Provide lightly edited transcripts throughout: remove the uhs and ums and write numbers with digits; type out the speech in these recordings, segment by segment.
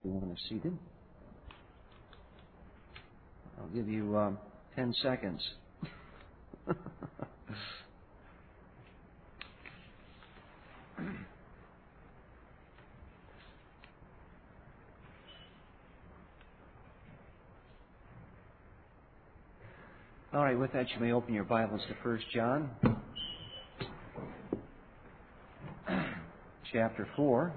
Everyone is seated. I'll give you 10 seconds. All right, with that, you may open your Bibles to 1 John, chapter 4.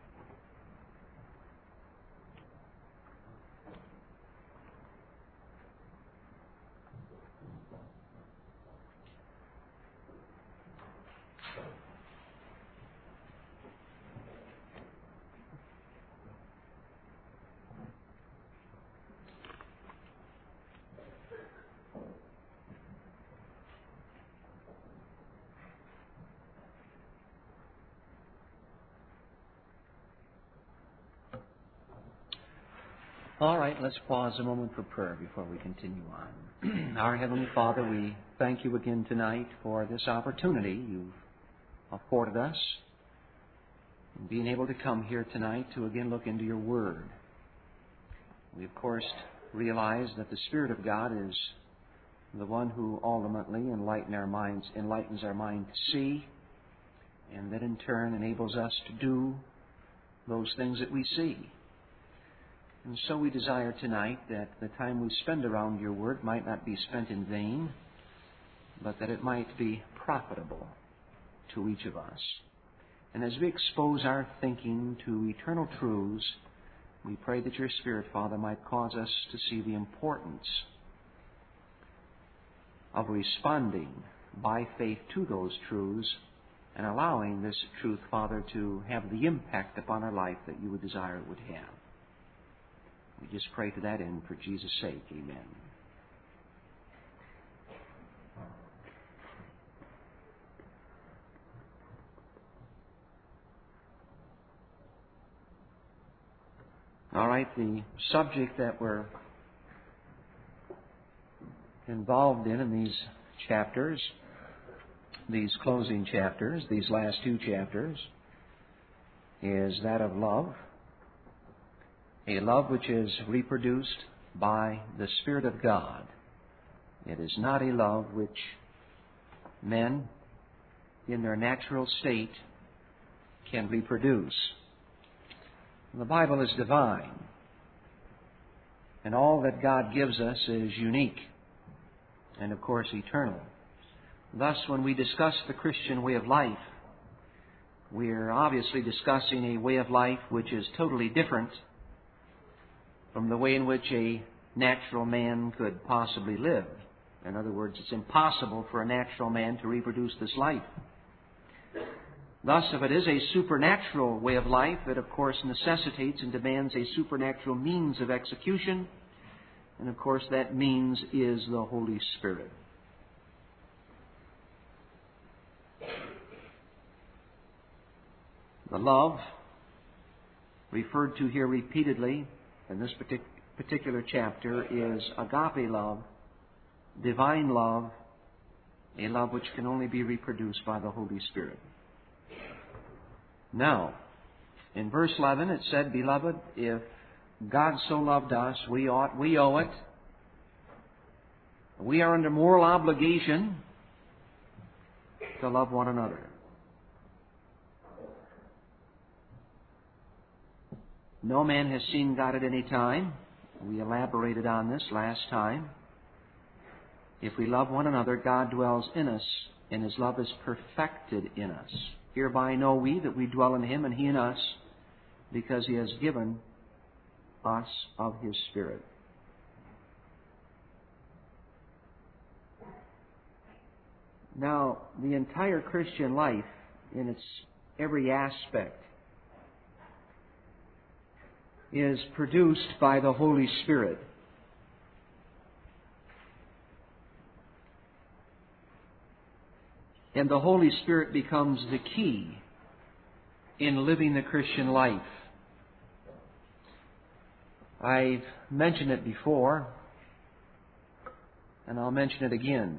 All right, let's pause a moment for prayer before we continue on. Our Heavenly Father, we thank you again tonight for this opportunity you've afforded us, being able to come here tonight to again look into your Word. We, of course, realize that the Spirit of God is the one who ultimately enlightens our mind to see, and that in turn enables us to do those things that we see. And so we desire tonight that the time we spend around your Word might not be spent in vain, but that it might be profitable to each of us. And as we expose our thinking to eternal truths, we pray that your Spirit, Father, might cause us to see the importance of responding by faith to those truths and allowing this truth, Father, to have the impact upon our life that you would desire it would have. We just pray to that end for Jesus' sake. Amen. All right, the subject that we're involved in these chapters, these closing chapters, these last two chapters, is that of love. A love which is reproduced by the Spirit of God. It is not a love which men in their natural state can reproduce. The Bible is divine, and all that God gives us is unique and, of course, eternal. Thus, when we discuss the Christian way of life, we are obviously discussing a way of life which is totally different from the way in which a natural man could possibly live. In other words, it's impossible for a natural man to reproduce this life. Thus, if it is a supernatural way of life, it of course necessitates and demands a supernatural means of execution, and of course that means is the Holy Spirit. The love referred to here repeatedly in this particular chapter is agape love, divine love, a love which can only be reproduced by the Holy Spirit. Now, in verse 11 it said, "Beloved, if God so loved us, we owe it. We are under moral obligation to love one another." No man has seen God at any time. We elaborated on this last time. If we love one another, God dwells in us, and His love is perfected in us. Hereby know we that we dwell in Him and He in us, because He has given us of His Spirit. Now, the entire Christian life, in its every aspect, is produced by the Holy Spirit. And the Holy Spirit becomes the key in living the Christian life. I've mentioned it before, and I'll mention it again.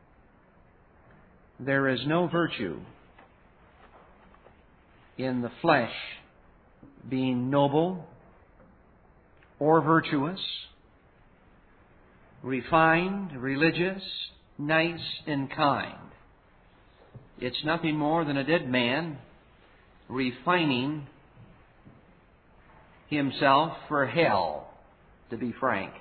There is no virtue in the flesh being noble or virtuous, refined, religious, nice, and kind. It's nothing more than a dead man refining himself for hell, to be frank.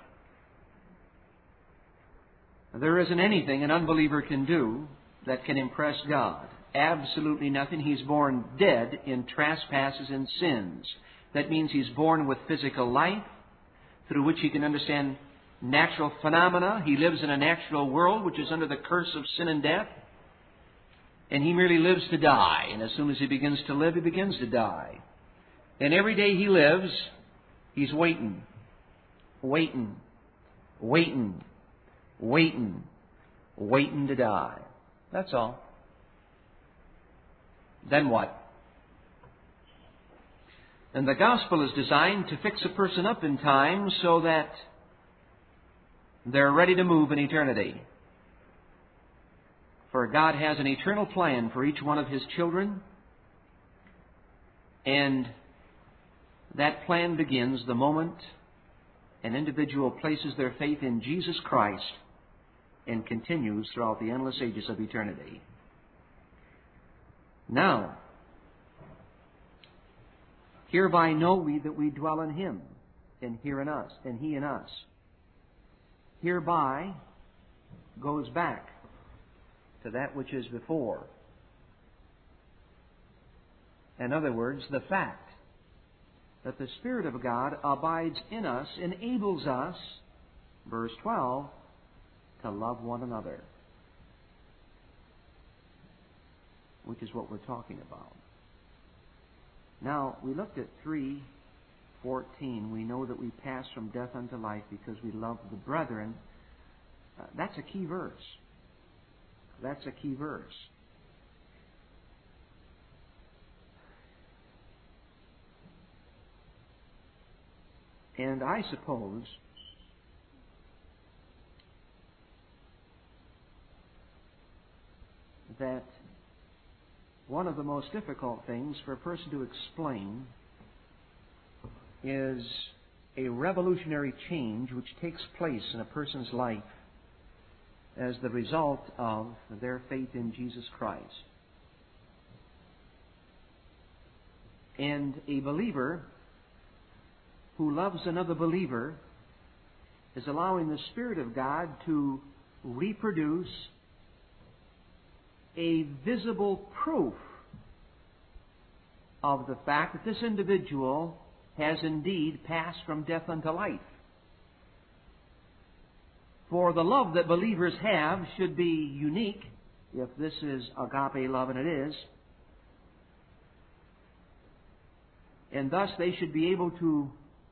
There isn't anything an unbeliever can do that can impress God. Absolutely nothing. He's born dead in trespasses and sins. That means he's born with physical life, through which he can understand natural phenomena. He lives in a natural world which is under the curse of sin and death. And he merely lives to die. And as soon as he begins to live, he begins to die. And every day he lives, he's waiting, waiting, waiting, waiting, waiting to die. That's all. Then what? And the gospel is designed to fix a person up in time so that they're ready to move in eternity. For God has an eternal plan for each one of His children, and that plan begins the moment an individual places their faith in Jesus Christ and continues throughout the endless ages of eternity. Now, hereby know we that we dwell in Him, and He in us. Hereby goes back to that which is before. In other words, the fact that the Spirit of God abides in us enables us, verse 12, to love one another, which is what we're talking about. Now, we looked at 3:14. We know that we pass from death unto life because we love the brethren. That's a key verse. That's a key verse. And I suppose that one of the most difficult things for a person to explain is a revolutionary change which takes place in a person's life as the result of their faith in Jesus Christ. And a believer who loves another believer is allowing the Spirit of God to reproduce a visible proof of the fact that this individual has indeed passed from death unto life. For the love that believers have should be unique, if this is agape love, and it is. And thus they should be able to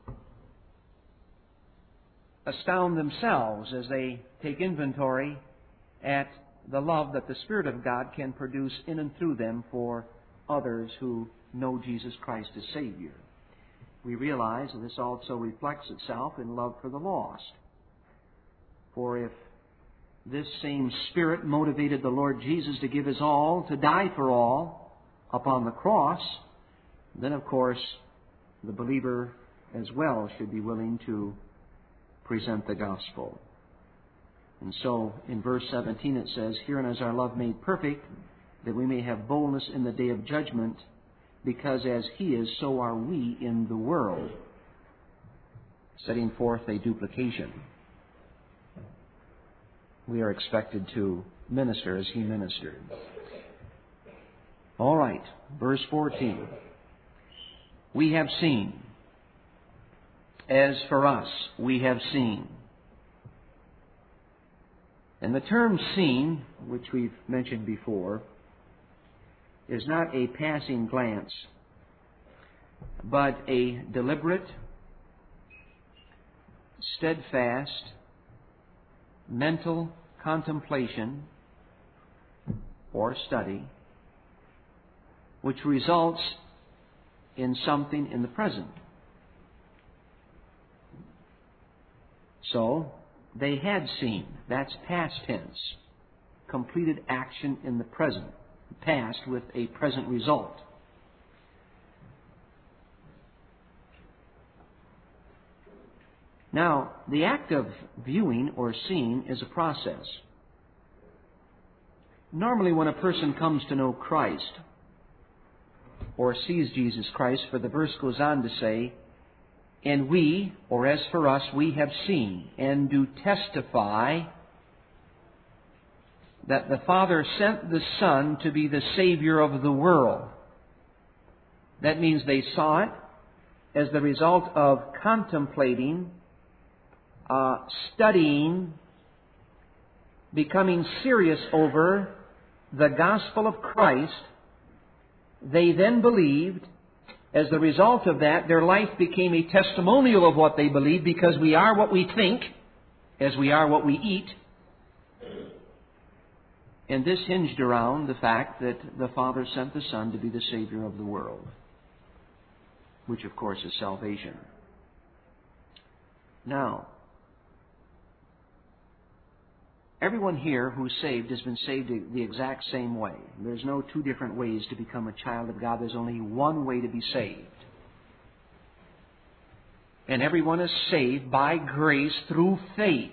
astound themselves as they take inventory at the love that the Spirit of God can produce in and through them for others who know Jesus Christ as Savior. We realize that this also reflects itself in love for the lost. For if this same Spirit motivated the Lord Jesus to give His all, to die for all upon the cross, then of course the believer as well should be willing to present the gospel. And so in verse 17 it says, "Herein is our love made perfect, that we may have boldness in the day of judgment, because as He is, so are we in the world," setting forth a duplication. We are expected to minister as He ministered. All right, verse 14. "We have seen. As for us, we have seen." And the term "seen," which we've mentioned before, is not a passing glance, but a deliberate, steadfast, mental contemplation or study, which results in something in the present. So, they had seen. That's past tense. Completed action in the present. Past with a present result. Now, the act of viewing or seeing is a process. Normally when a person comes to know Christ or sees Jesus Christ, for the verse goes on to say, and we, or as for us, we have seen and do testify that the Father sent the Son to be the Savior of the world. That means they saw it as the result of contemplating, studying, becoming serious over the gospel of Christ. They then believed. As the result of that, their life became a testimonial of what they believed, because we are what we think, as we are what we eat. And this hinged around the fact that the Father sent the Son to be the Savior of the world, which of course is salvation. Now, everyone here who's saved has been saved the exact same way. There's no two different ways to become a child of God. There's only one way to be saved. And everyone is saved by grace through faith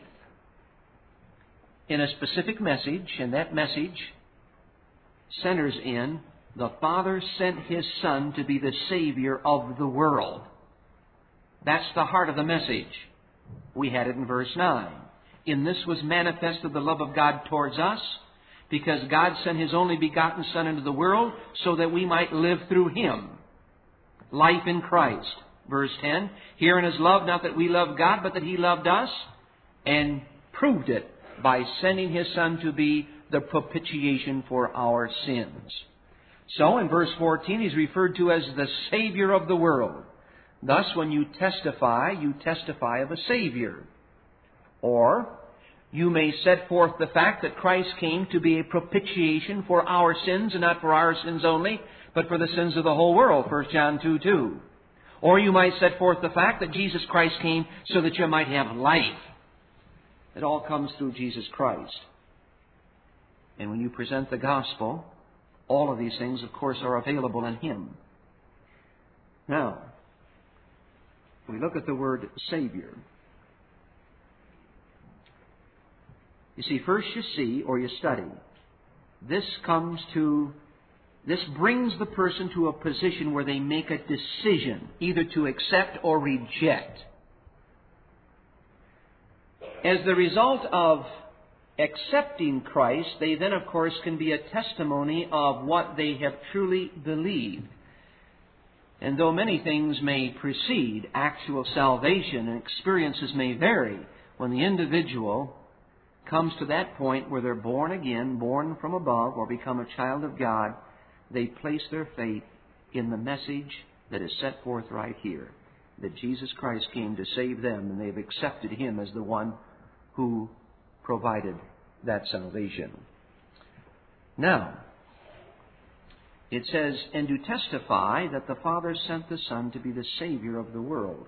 in a specific message, and that message centers in the Father sent His Son to be the Savior of the world. That's the heart of the message. We had it in verse 9. In this was manifested the love of God towards us, because God sent His only begotten Son into the world so that we might live through Him. Life in Christ. Verse 10, herein is love, not that we loved God, but that He loved us, and proved it by sending His Son to be the propitiation for our sins. So, in verse 14, He's referred to as the Savior of the world. Thus, when you testify of a Savior. Or, you may set forth the fact that Christ came to be a propitiation for our sins, and not for our sins only, but for the sins of the whole world, 1 John 2:2. Or you might set forth the fact that Jesus Christ came so that you might have life. It all comes through Jesus Christ. And when you present the gospel, all of these things, of course, are available in Him. Now, we look at the word Savior. You see, first you see or you study. This brings the person to a position where they make a decision, either to accept or reject. As the result of accepting Christ, they then, of course, can be a testimony of what they have truly believed. And though many things may precede actual salvation and experiences may vary, when the individual comes to that point where they're born again, born from above, or become a child of God, they place their faith in the message that is set forth right here, that Jesus Christ came to save them, and they've accepted Him as the one who provided that salvation. Now, it says, and to testify that the Father sent the Son to be the Savior of the world.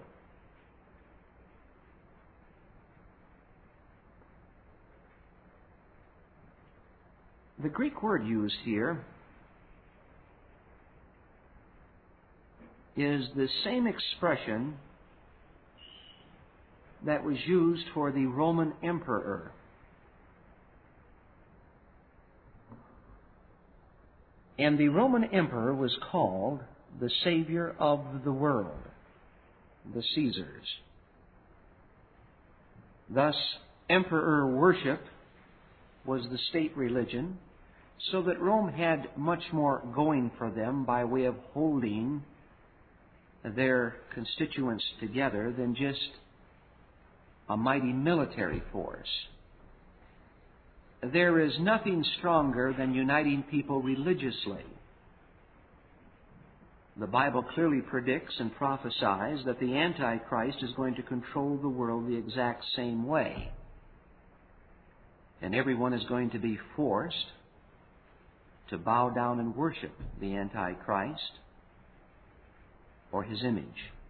The Greek word used here is the same expression that was used for the Roman emperor. And the Roman emperor was called the Savior of the world, the Caesars. Thus, emperor worship was the state religion, so that Rome had much more going for them by way of holding their constituents together than just a mighty military force. There is nothing stronger than uniting people religiously. The Bible clearly predicts and prophesies that the Antichrist is going to control the world the exact same way. And everyone is going to be forced to bow down and worship the Antichrist or his image.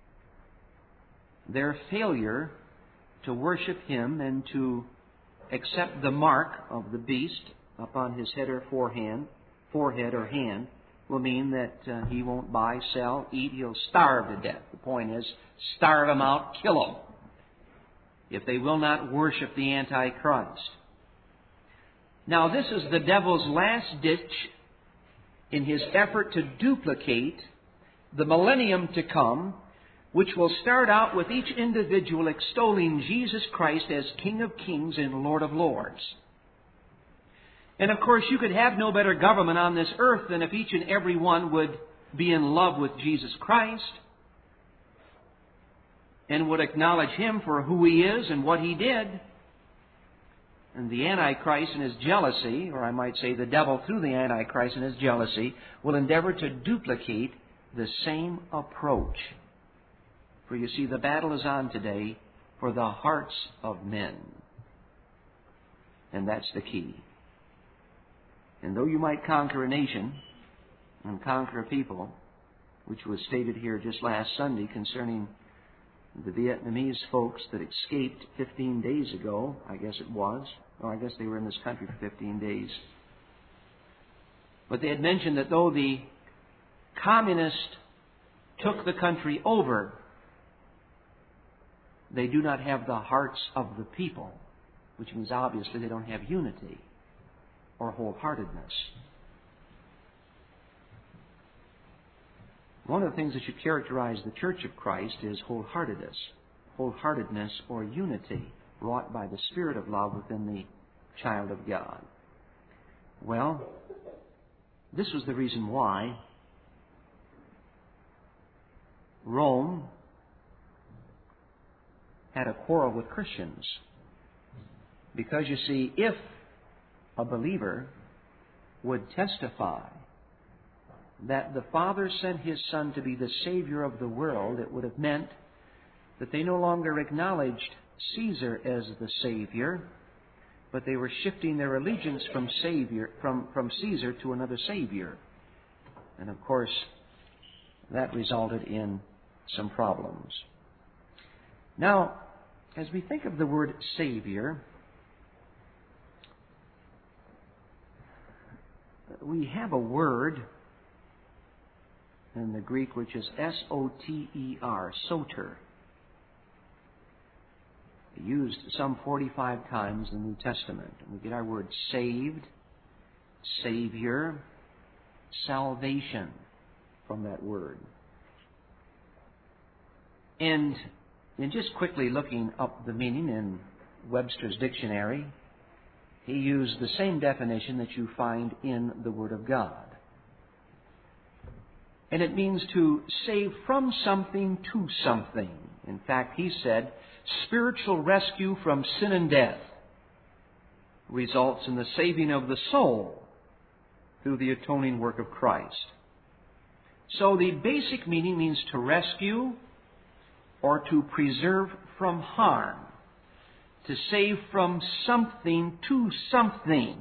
Their failure to worship him and to accept the mark of the beast upon his head or forehead or hand will mean that he won't buy, sell, eat. He'll starve to death. The point is, starve him out, kill him. if they will not worship the Antichrist. Now, this is the devil's last ditch in his effort to duplicate the millennium to come, which will start out with each individual extolling Jesus Christ as King of Kings and Lord of Lords. And of course, you could have no better government on this earth than if each and every one would be in love with Jesus Christ and would acknowledge Him for who He is and what He did. And the Antichrist in his jealousy, or I might say the devil through the Antichrist in his jealousy, will endeavor to duplicate the same approach. For you see, the battle is on today for the hearts of men. And that's the key. And though you might conquer a nation and conquer a people, which was stated here just last Sunday concerning the Vietnamese folks that escaped 15 days ago, I guess it was. Well, I guess they were in this country for 15 days. But they had mentioned that though the communists took the country over, they do not have the hearts of the people, which means obviously they don't have unity or wholeheartedness. One of the things that should characterize the Church of Christ is wholeheartedness or unity wrought by the Spirit of love within the child of God. Well, this was the reason why Rome had a quarrel with Christians. Because you see, if a believer would testify that the Father sent His Son to be the Savior of the world, it would have meant that they no longer acknowledged Caesar as the Savior, but they were shifting their allegiance from Caesar to another Savior. And of course, that resulted in some problems. Now, as we think of the word Savior, we have a word in the Greek which is S-O-T-E-R, soter. Used some 45 times in the New Testament. And we get our word saved, Savior, salvation from that word. And in just quickly looking up the meaning in Webster's dictionary, he used the same definition that you find in the Word of God. And it means to save from something to something. In fact, he said, spiritual rescue from sin and death results in the saving of the soul through the atoning work of Christ. So the basic meaning means to rescue or to preserve from harm, to save from something to something.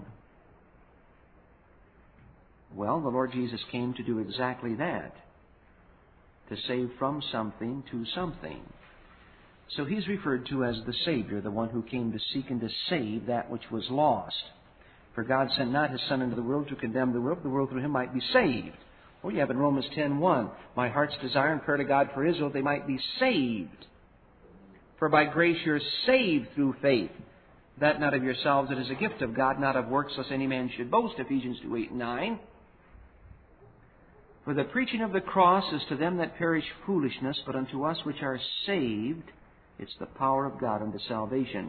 Well, the Lord Jesus came to do exactly that, to save from something to something. So He's referred to as the Savior, the one who came to seek and to save that which was lost. For God sent not His Son into the world to condemn the world through Him might be saved. Or you have in Romans 10:1, my heart's desire and prayer to God for Israel, they might be saved. For by grace you're saved through faith, that not of yourselves, it is a gift of God, not of works, lest any man should boast, Ephesians 2:8-9. For the preaching of the cross is to them that perish foolishness, but unto us which are saved, it's the power of God unto salvation.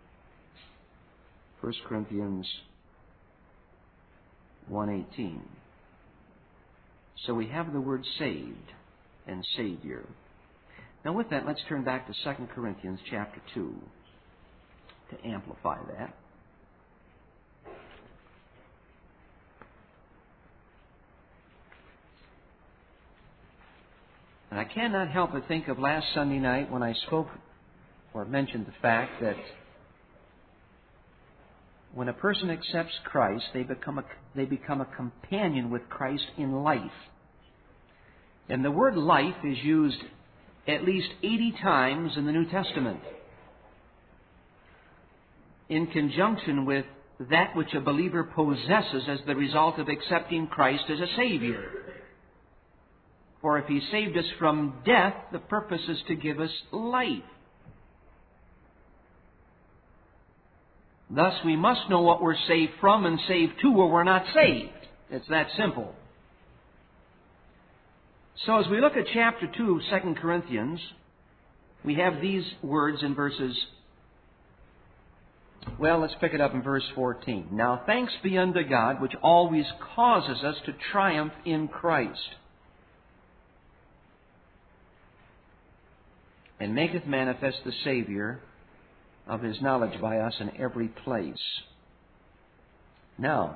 1 Corinthians 1:18. So we have the word saved and Savior. Now with that, let's turn back to 2 Corinthians chapter 2 to amplify that. And I cannot help but think of last Sunday night when I spoke or mentioned the fact that when a person accepts Christ, they become a companion with Christ in life. And the word life is used at least 80 times in the New Testament in conjunction with that which a believer possesses as the result of accepting Christ as a Savior. For if He saved us from death, the purpose is to give us life. Thus, we must know what we're saved from and saved to, or we're not saved. It's that simple. So as we look at chapter 2 of 2 Corinthians, we have these words in verses, let's pick it up in verse 14. Now thanks be unto God, which always causes us to triumph in Christ, and maketh manifest the Savior of His knowledge by us in every place. Now,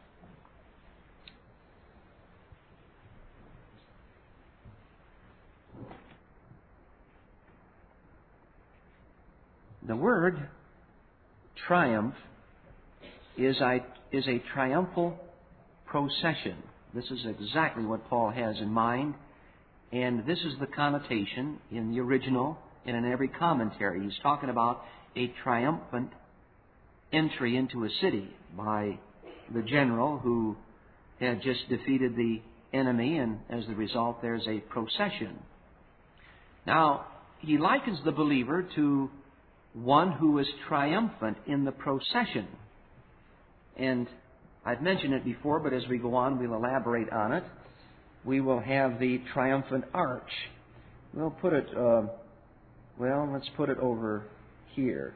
the word triumph is a triumphal procession. This is exactly what Paul has in mind, and this is the connotation in the original and in every commentary. He's talking about a triumphant entry into a city by the general who had just defeated the enemy, and as the result there's a procession. Now, he likens the believer to one who is triumphant in the procession. And I've mentioned it before, but as we go on, we'll elaborate on it. We will have the triumphant arch. We'll put it, let's put it over here.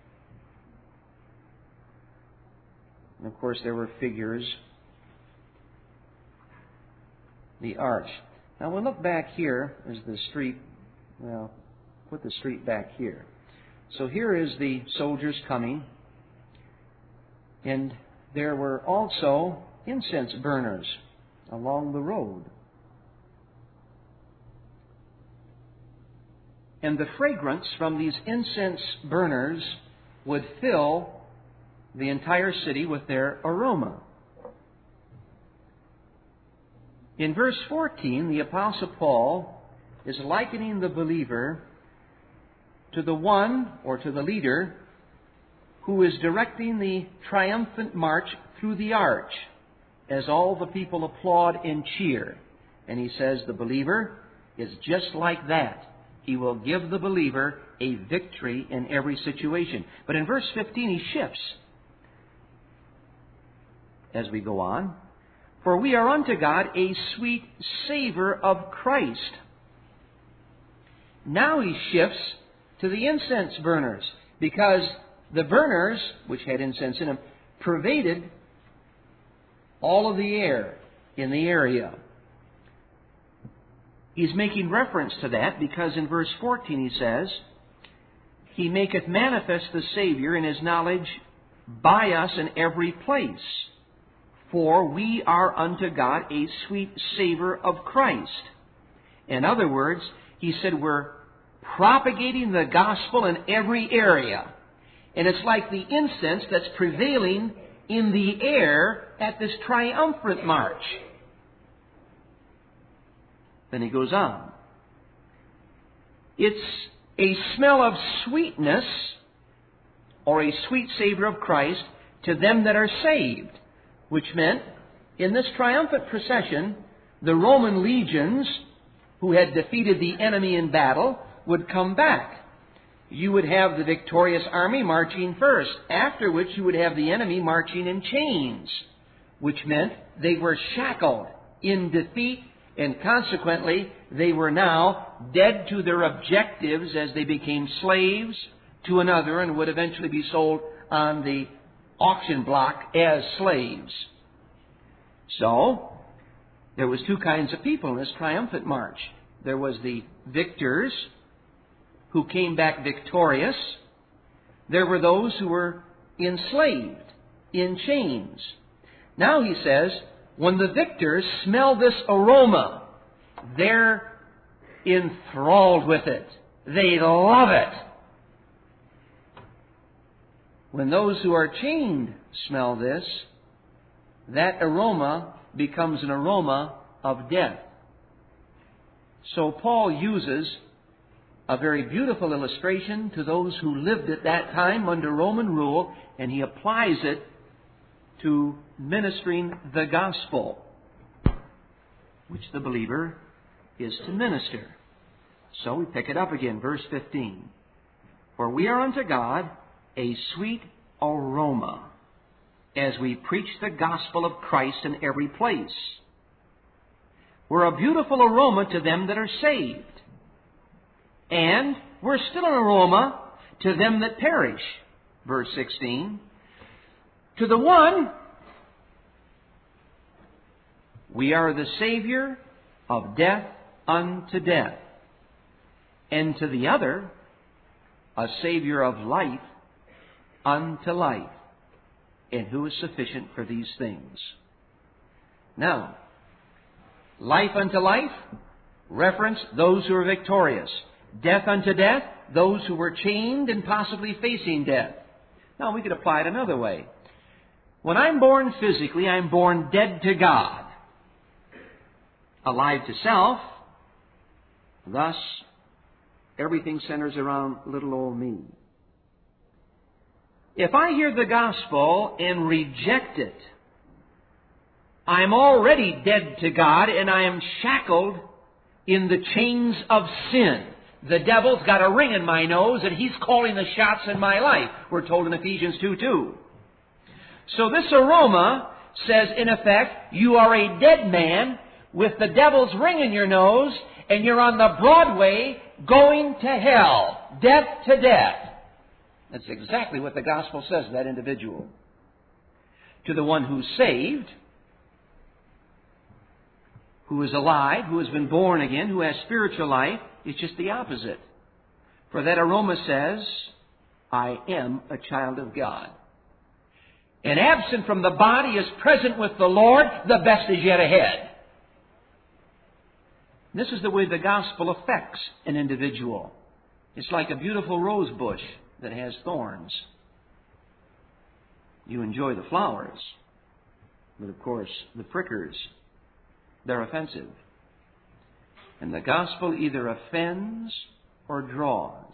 And of course, there were figures. The arch. Now we'll look back here as the street. Put the street back here. So here is the soldiers coming, and there were also incense burners along the road. And the fragrance from these incense burners would fill the entire city with their aroma. In verse 14, the Apostle Paul is likening the believer to the one, or to the leader, who is directing the triumphant march through the arch as all the people applaud and cheer. And he says the believer is just like that. He will give the believer a victory in every situation. But in verse 15 he shifts as we go on. For we are unto God a sweet savor of Christ. Now he shifts to the incense burners, because the burners, which had incense in them, pervaded all of the air in the area. He's making reference to that because in verse 14 he says, He maketh manifest the Savior in His knowledge by us in every place. For we are unto God a sweet savor of Christ. In other words, he said we're propagating the gospel in every area. And it's like the incense that's prevailing in the air at this triumphant march. Then he goes on. It's a smell of sweetness, or a sweet savor of Christ, to them that are saved. Which meant, in this triumphant procession, the Roman legions who had defeated the enemy in battle would come back. You would have the victorious army marching first, after which you would have the enemy marching in chains, which meant they were shackled in defeat, and consequently they were now dead to their objectives as they became slaves to another and would eventually be sold on the auction block as slaves. So, there was two kinds of people in this triumphant march. There was the victors, who came back victorious. There were those who were enslaved, in chains. Now he says, when the victors smell this aroma, they're enthralled with it. They love it. When those who are chained smell this, that aroma becomes an aroma of death. So Paul uses a very beautiful illustration to those who lived at that time under Roman rule, and he applies it to ministering the gospel, which the believer is to minister. So we pick it up again, verse 15. For we are unto God a sweet aroma as we preach the gospel of Christ in every place. We're a beautiful aroma to them that are saved. And we're still an aroma to them that perish. Verse 16. To the one, we are the Savior of death unto death. And to the other, a Savior of life unto life. And who is sufficient for these things? Now, life unto life, reference those who are victorious. Death unto death, those who were chained and possibly facing death. Now, we could apply it another way. When I'm born physically, I'm born dead to God, alive to self. Thus, everything centers around little old me. If I hear the gospel and reject it, I'm already dead to God and I am shackled in the chains of sin. The devil's got a ring in my nose and he's calling the shots in my life. We're told in Ephesians 2:2. So this aroma says, in effect, you are a dead man with the devil's ring in your nose and you're on the Broadway going to hell. Death to death. That's exactly what the gospel says to that individual. To the one who's saved, who is alive, who has been born again, who has spiritual life, it's just the opposite. For that aroma says, I am a child of God. And absent from the body is present with the Lord, the best is yet ahead. This is the way the gospel affects an individual. It's like a beautiful rose bush that has thorns. You enjoy the flowers, but of course the prickers, they're offensive. And the gospel either offends or draws.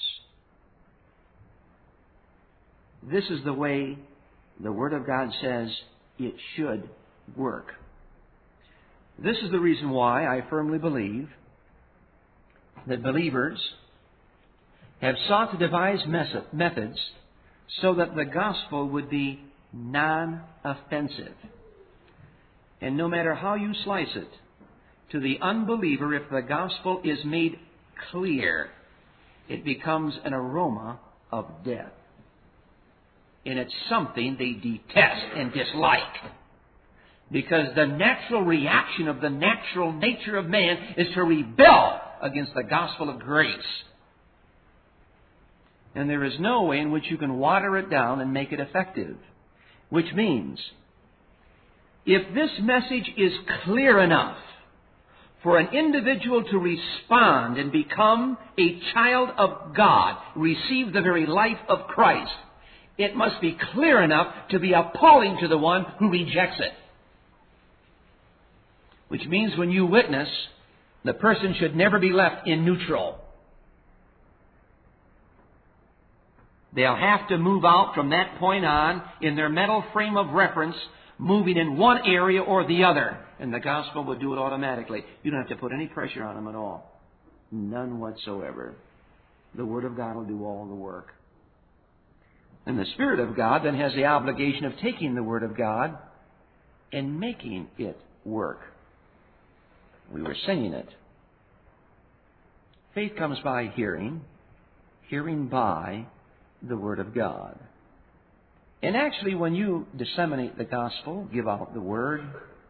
This is the way the Word of God says it should work. This is the reason why I firmly believe that believers have sought to devise methods so that the gospel would be non-offensive. And no matter how you slice it, to the unbeliever, if the gospel is made clear, it becomes an aroma of death. And it's something they detest and dislike. Because the natural reaction of the natural nature of man is to rebel against the gospel of grace. And there is no way in which you can water it down and make it effective. Which means, if this message is clear enough for an individual to respond and become a child of God, receive the very life of Christ, it must be clear enough to be appalling to the one who rejects it. Which means when you witness, the person should never be left in neutral. They'll have to move out from that point on in their mental frame of reference, moving in one area or the other. And the gospel will do it automatically. You don't have to put any pressure on them at all. None whatsoever. The Word of God will do all the work. And the Spirit of God then has the obligation of taking the Word of God and making it work. We were singing it. Faith comes by hearing, hearing by the Word of God. And actually, when you disseminate the gospel, give out the Word,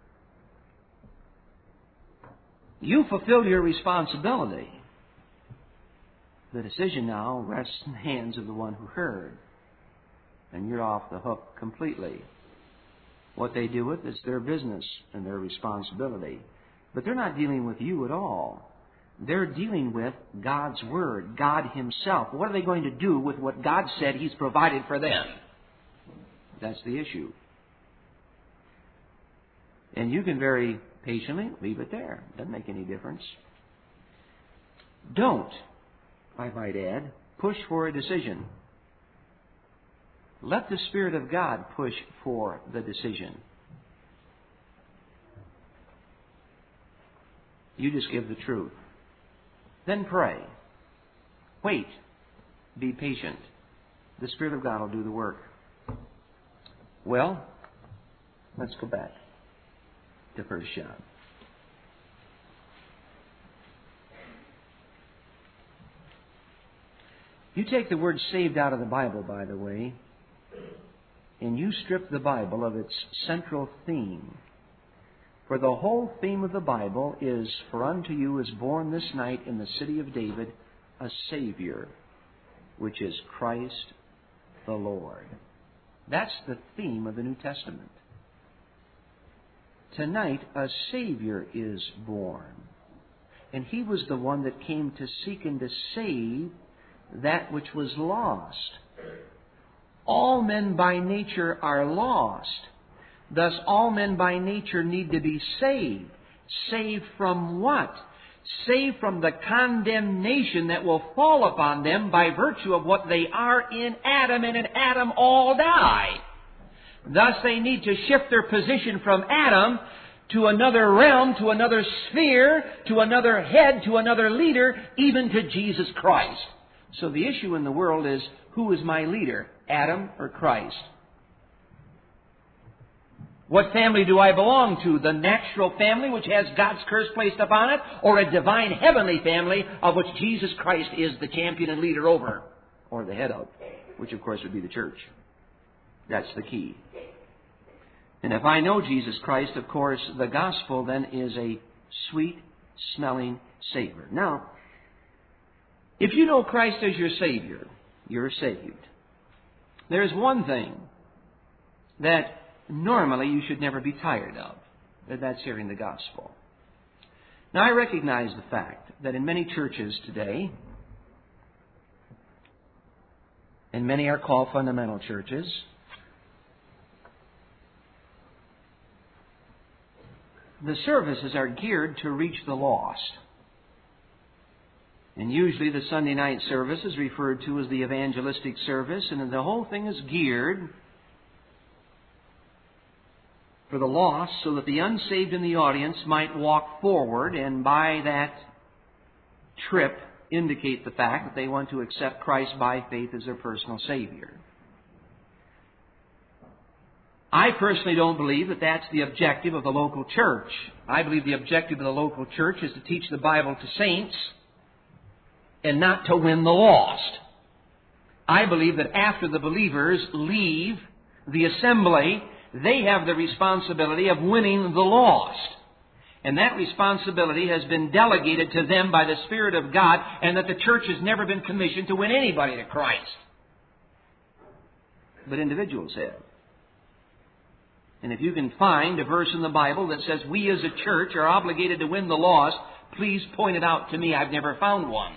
you fulfill your responsibility. The decision now rests in the hands of the one who heard. And you're off the hook completely. What they do with it is their business and their responsibility. But they're not dealing with you at all. They're dealing with God's Word, God Himself. What are they going to do with what God said He's provided for them? That's the issue. And you can very patiently leave it there. Doesn't make any difference. Don't, I might add, push for a decision. Let the Spirit of God push for the decision. You just give the truth. Then pray. Wait. Be patient. The Spirit of God will do the work. Well, let's go back to 1 John. You take the word saved out of the Bible, by the way, and you strip the Bible of its central theme. For the whole theme of the Bible is, for unto you is born this night in the city of David a Savior, which is Christ the Lord. That's the theme of the New Testament. Tonight, a Savior is born. And He was the one that came to seek and to save that which was lost. All men by nature are lost. Thus, all men by nature need to be saved. Saved from what? Saved from the condemnation that will fall upon them by virtue of what they are in Adam, and in Adam all die. Thus, they need to shift their position from Adam to another realm, to another sphere, to another head, to another leader, even to Jesus Christ. So the issue in the world is, who is my leader, Adam or Christ? What family do I belong to? The natural family which has God's curse placed upon it, or a divine heavenly family of which Jesus Christ is the champion and leader over, or the head of, which of course would be the church. That's the key. And if I know Jesus Christ, of course, the gospel then is a sweet-smelling savor. Now, if you know Christ as your Savior, you're saved. There's one thing that normally you should never be tired of. That's hearing the gospel. Now, I recognize the fact that in many churches today, and many are called fundamental churches, the services are geared to reach the lost. And usually the Sunday night service is referred to as the evangelistic service, and the whole thing is geared for the lost so that the unsaved in the audience might walk forward and by that trip indicate the fact that they want to accept Christ by faith as their personal Savior. I personally don't believe that that's the objective of the local church. I believe the objective of the local church is to teach the Bible to saints and not to win the lost. I believe that after the believers leave the assembly, they have the responsibility of winning the lost. And that responsibility has been delegated to them by the Spirit of God, and that the church has never been commissioned to win anybody to Christ. But individuals have. And if you can find a verse in the Bible that says we as a church are obligated to win the lost, please point it out to me. I've never found one.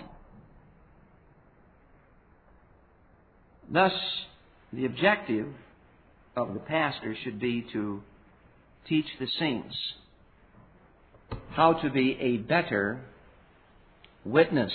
Thus, the objective of the pastor should be to teach the saints how to be a better witness,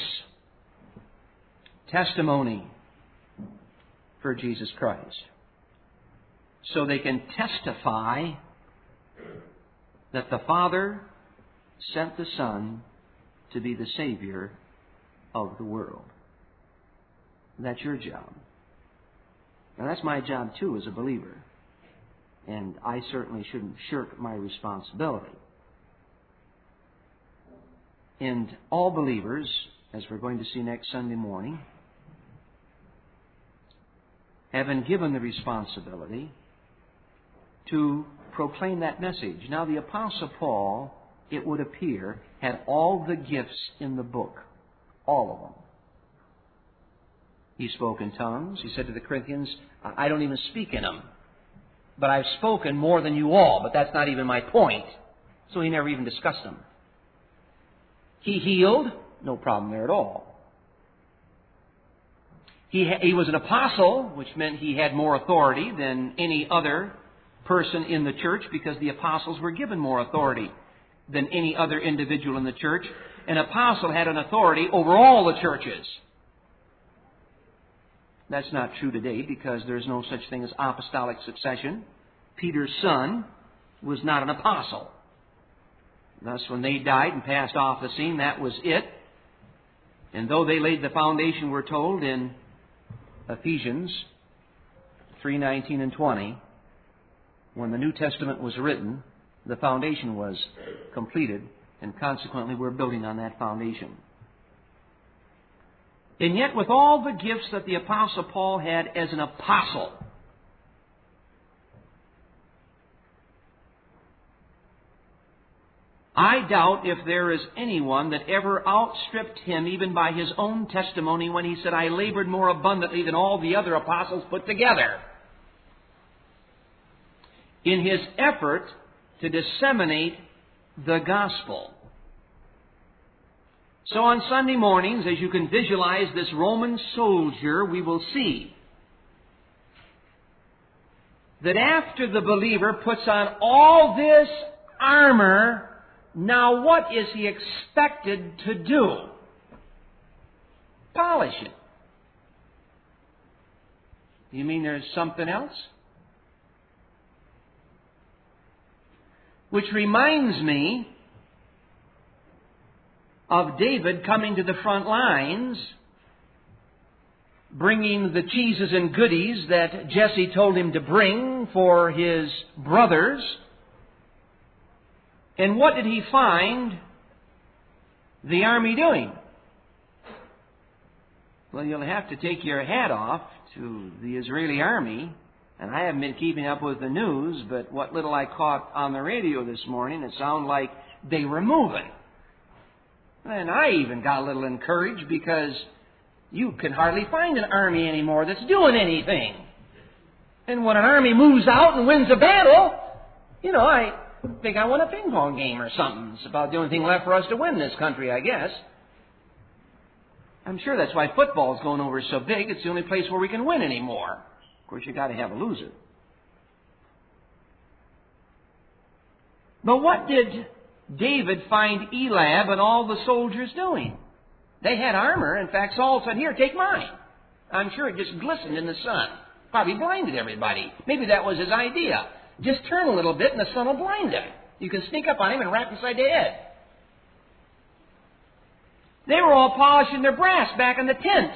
testimony for Jesus Christ, so they can testify that the Father sent the Son to be the Savior of the world. That's your job. Now, that's my job, too, as a believer. And I certainly shouldn't shirk my responsibility. And all believers, as we're going to see next Sunday morning, have been given the responsibility to proclaim that message. Now, the Apostle Paul, it would appear, had all the gifts in the book. All of them. He spoke in tongues. He said to the Corinthians, I don't even speak in them. But I've spoken more than you all, but that's not even my point. So he never even discussed them. He healed, no problem there at all. He was an apostle, which meant he had more authority than any other person in the church, because the apostles were given more authority than any other individual in the church. An apostle had an authority over all the churches. That's not true today, because there's no such thing as apostolic succession. Peter's son was not an apostle. Thus, when they died and passed off the scene, that was it. And though they laid the foundation, we're told in Ephesians 3:19 and 20, when the New Testament was written, the foundation was completed, and consequently we're building on that foundation. And yet, with all the gifts that the Apostle Paul had as an apostle, I doubt if there is anyone that ever outstripped him, even by his own testimony, when he said, I labored more abundantly than all the other apostles put together, in his effort to disseminate the gospel. So on Sunday mornings, as you can visualize this Roman soldier, we will see that after the believer puts on all this armor, now what is he expected to do? Polish it. You mean there's something else? Which reminds me of David coming to the front lines, bringing the cheeses and goodies that Jesse told him to bring for his brothers. And what did he find the army doing? Well, you'll have to take your hat off to the Israeli army. And I haven't been keeping up with the news, but what little I caught on the radio this morning, it sounded like they were moving. And I even got a little encouraged because you can hardly find an army anymore that's doing anything. And when an army moves out and wins a battle, I think I won a ping pong game or something. It's about the only thing left for us to win this country, I guess. I'm sure that's why football's going over so big. It's the only place where we can win anymore. Of course, you've got to have a loser. But what did David find Eliab and all the soldiers doing? They had armor. In fact, Saul said, here, take mine. I'm sure it just glistened in the sun. Probably blinded everybody. Maybe that was his idea. Just turn a little bit and the sun will blind him. You can sneak up on him and rap inside the head. They were all polishing their brass back in the tent.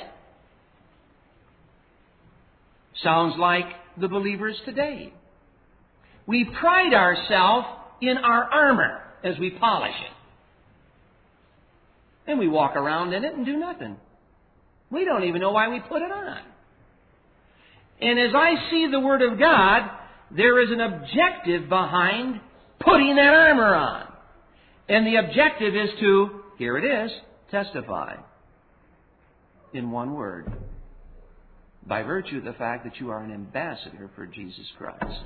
Sounds like the believers today. We pride ourselves in our armor as we polish it. And we walk around in it and do nothing. We don't even know why we put it on. And as I see the Word of God, there is an objective behind putting that armor on. And the objective is to, here it is, testify. In one word. By virtue of the fact that you are an ambassador for Jesus Christ.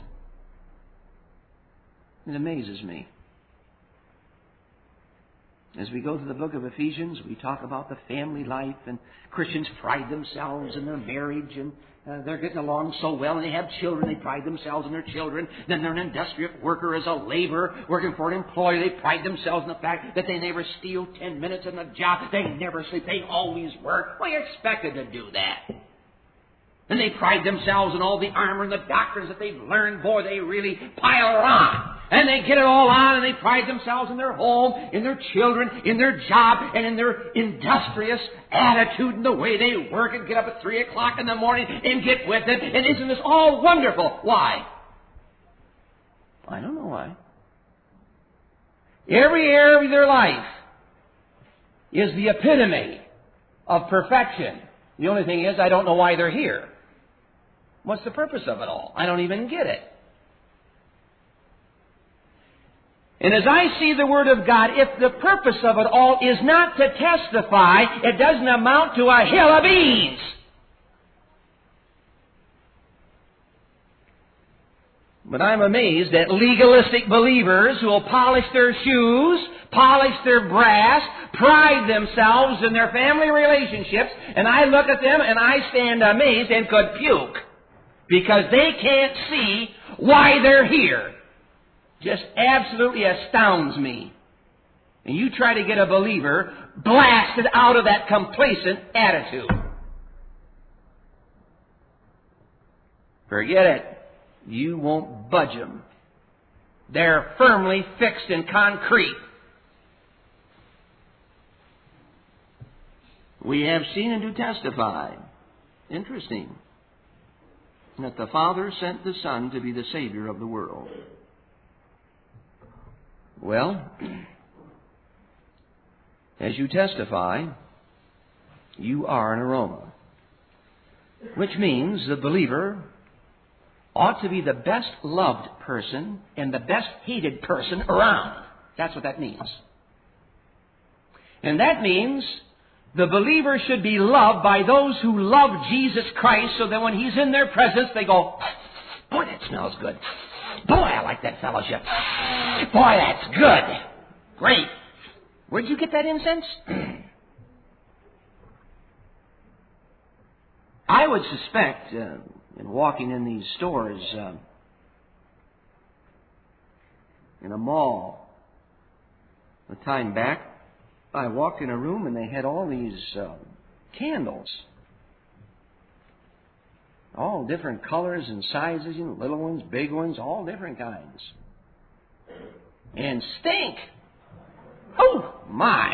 It amazes me. As we go through the book of Ephesians, we talk about the family life, and Christians pride themselves in their marriage, and they're getting along so well, and they have children, they pride themselves in their children. Then they're an industrial worker as a laborer, working for an employer. They pride themselves in the fact that they never steal 10 minutes in the job. They never sleep. They always work. Well, you're expected to do that. And they pride themselves in all the armor and the doctrines that they've learned. Boy, they really pile it on. And they get it all on, and they pride themselves in their home, in their children, in their job, and in their industrious attitude and the way they work and get up at 3 o'clock in the morning and get with it. And isn't this all wonderful? Why? I don't know why. Every area of their life is the epitome of perfection. The only thing is, I don't know why they're here. What's the purpose of it all? I don't even get it. And as I see the Word of God, if the purpose of it all is not to testify, it doesn't amount to a hill of beans. But I'm amazed at legalistic believers who will polish their shoes, polish their brass, pride themselves in their family relationships, and I look at them and I stand amazed and could puke because they can't see why they're here. Just absolutely astounds me. And you try to get a believer blasted out of that complacent attitude. Forget it. You won't budge them. They're firmly fixed in concrete. We have seen and do testify. Interesting. that the Father sent the Son to be the Savior of the world. Well, as you testify, you are an aroma, which means the believer ought to be the best loved person and the best hated person around. That's what that means. And that means the believer should be loved by those who love Jesus Christ, so that when He's in their presence, they go, boy, that smells good. Boy, I like that fellowship. Boy, that's good. Great. Where'd you get that incense? I would suspect, in walking in these stores, in a mall, a time back, I walked in a room and they had all these candles. All different colors and sizes, little ones, big ones, all different kinds. And stink! Oh, my!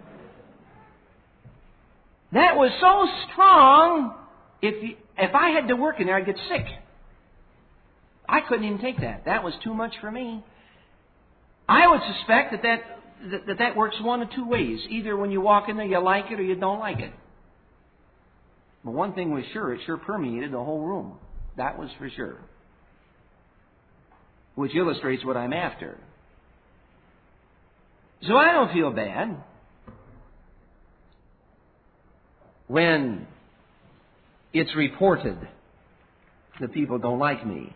That was so strong, if I had to work in there, I'd get sick. I couldn't even take that. That was too much for me. I would suspect that works one of two ways. Either when you walk in there, you like it or you don't like it. But one thing was sure, it sure permeated the whole room. That was for sure. Which illustrates what I'm after. So I don't feel bad when it's reported that people don't like me.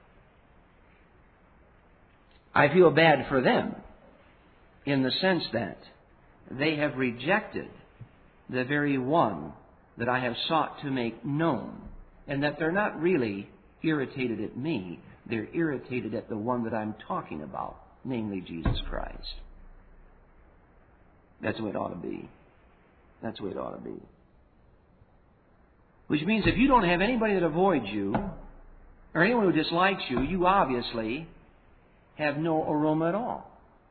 I feel bad for them in the sense that they have rejected the very one that I have sought to make known, and that they're not really irritated at me, they're irritated at the one that I'm talking about, namely Jesus Christ. That's the way it ought to be. That's the way it ought to be. Which means if you don't have anybody that avoids you, or anyone who dislikes you, you obviously have no aroma at all.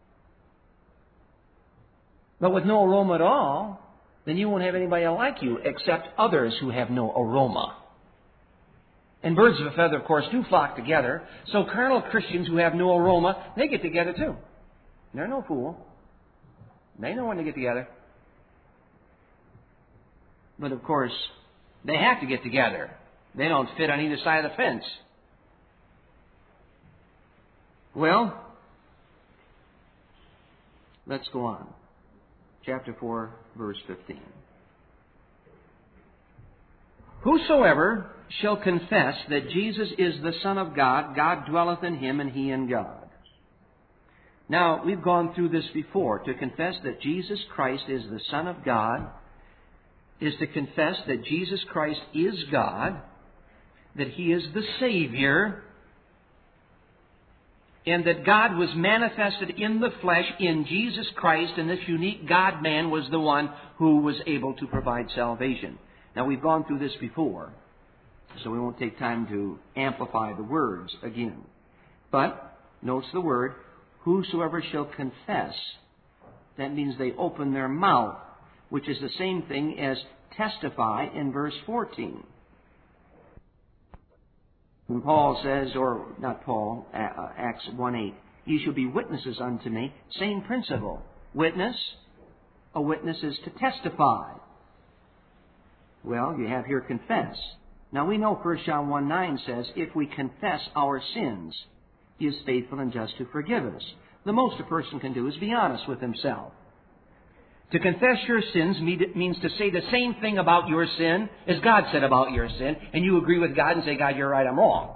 But with no aroma at all, then you won't have anybody like you except others who have no aroma. And birds of a feather, of course, do flock together. So carnal Christians who have no aroma, they get together too. They're no fool. They know when to get together. But of course, they have to get together. They don't fit on either side of the fence. Well, let's go on. Chapter 4, verse 15. Whosoever shall confess that Jesus is the Son of God, God dwelleth in him, and he in God. Now, we've gone through this before. To confess that Jesus Christ is the Son of God is to confess that Jesus Christ is God, that He is the Savior, and that God was manifested in the flesh in Jesus Christ, and this unique God-man was the one who was able to provide salvation. Now, we've gone through this before, so we won't take time to amplify the words again. But, notice the word, whosoever shall confess. That means they open their mouth, which is the same thing as testify in verse 14. When Paul says, or not Paul, Acts 1:8, ye shall be witnesses unto me. Same principle. Witness. A witness is to testify. Well, you have here confess. Now we know 1 John 1:9 says, if we confess our sins, He is faithful and just to forgive us. The most a person can do is be honest with himself. To confess your sins means to say the same thing about your sin as God said about your sin, and you agree with God and say, God, you're right, I'm wrong.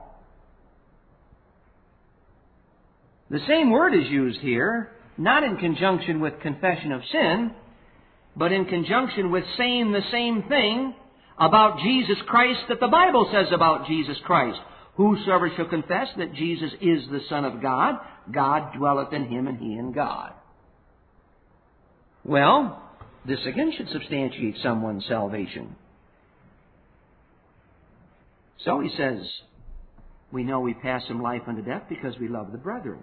The same word is used here, not in conjunction with confession of sin, but in conjunction with saying the same thing about Jesus Christ that the Bible says about Jesus Christ. Whosoever shall confess that Jesus is the Son of God, God dwelleth in him, and he in God. Well, this again should substantiate someone's salvation. So he says, we know we pass from life unto death because we love the brethren.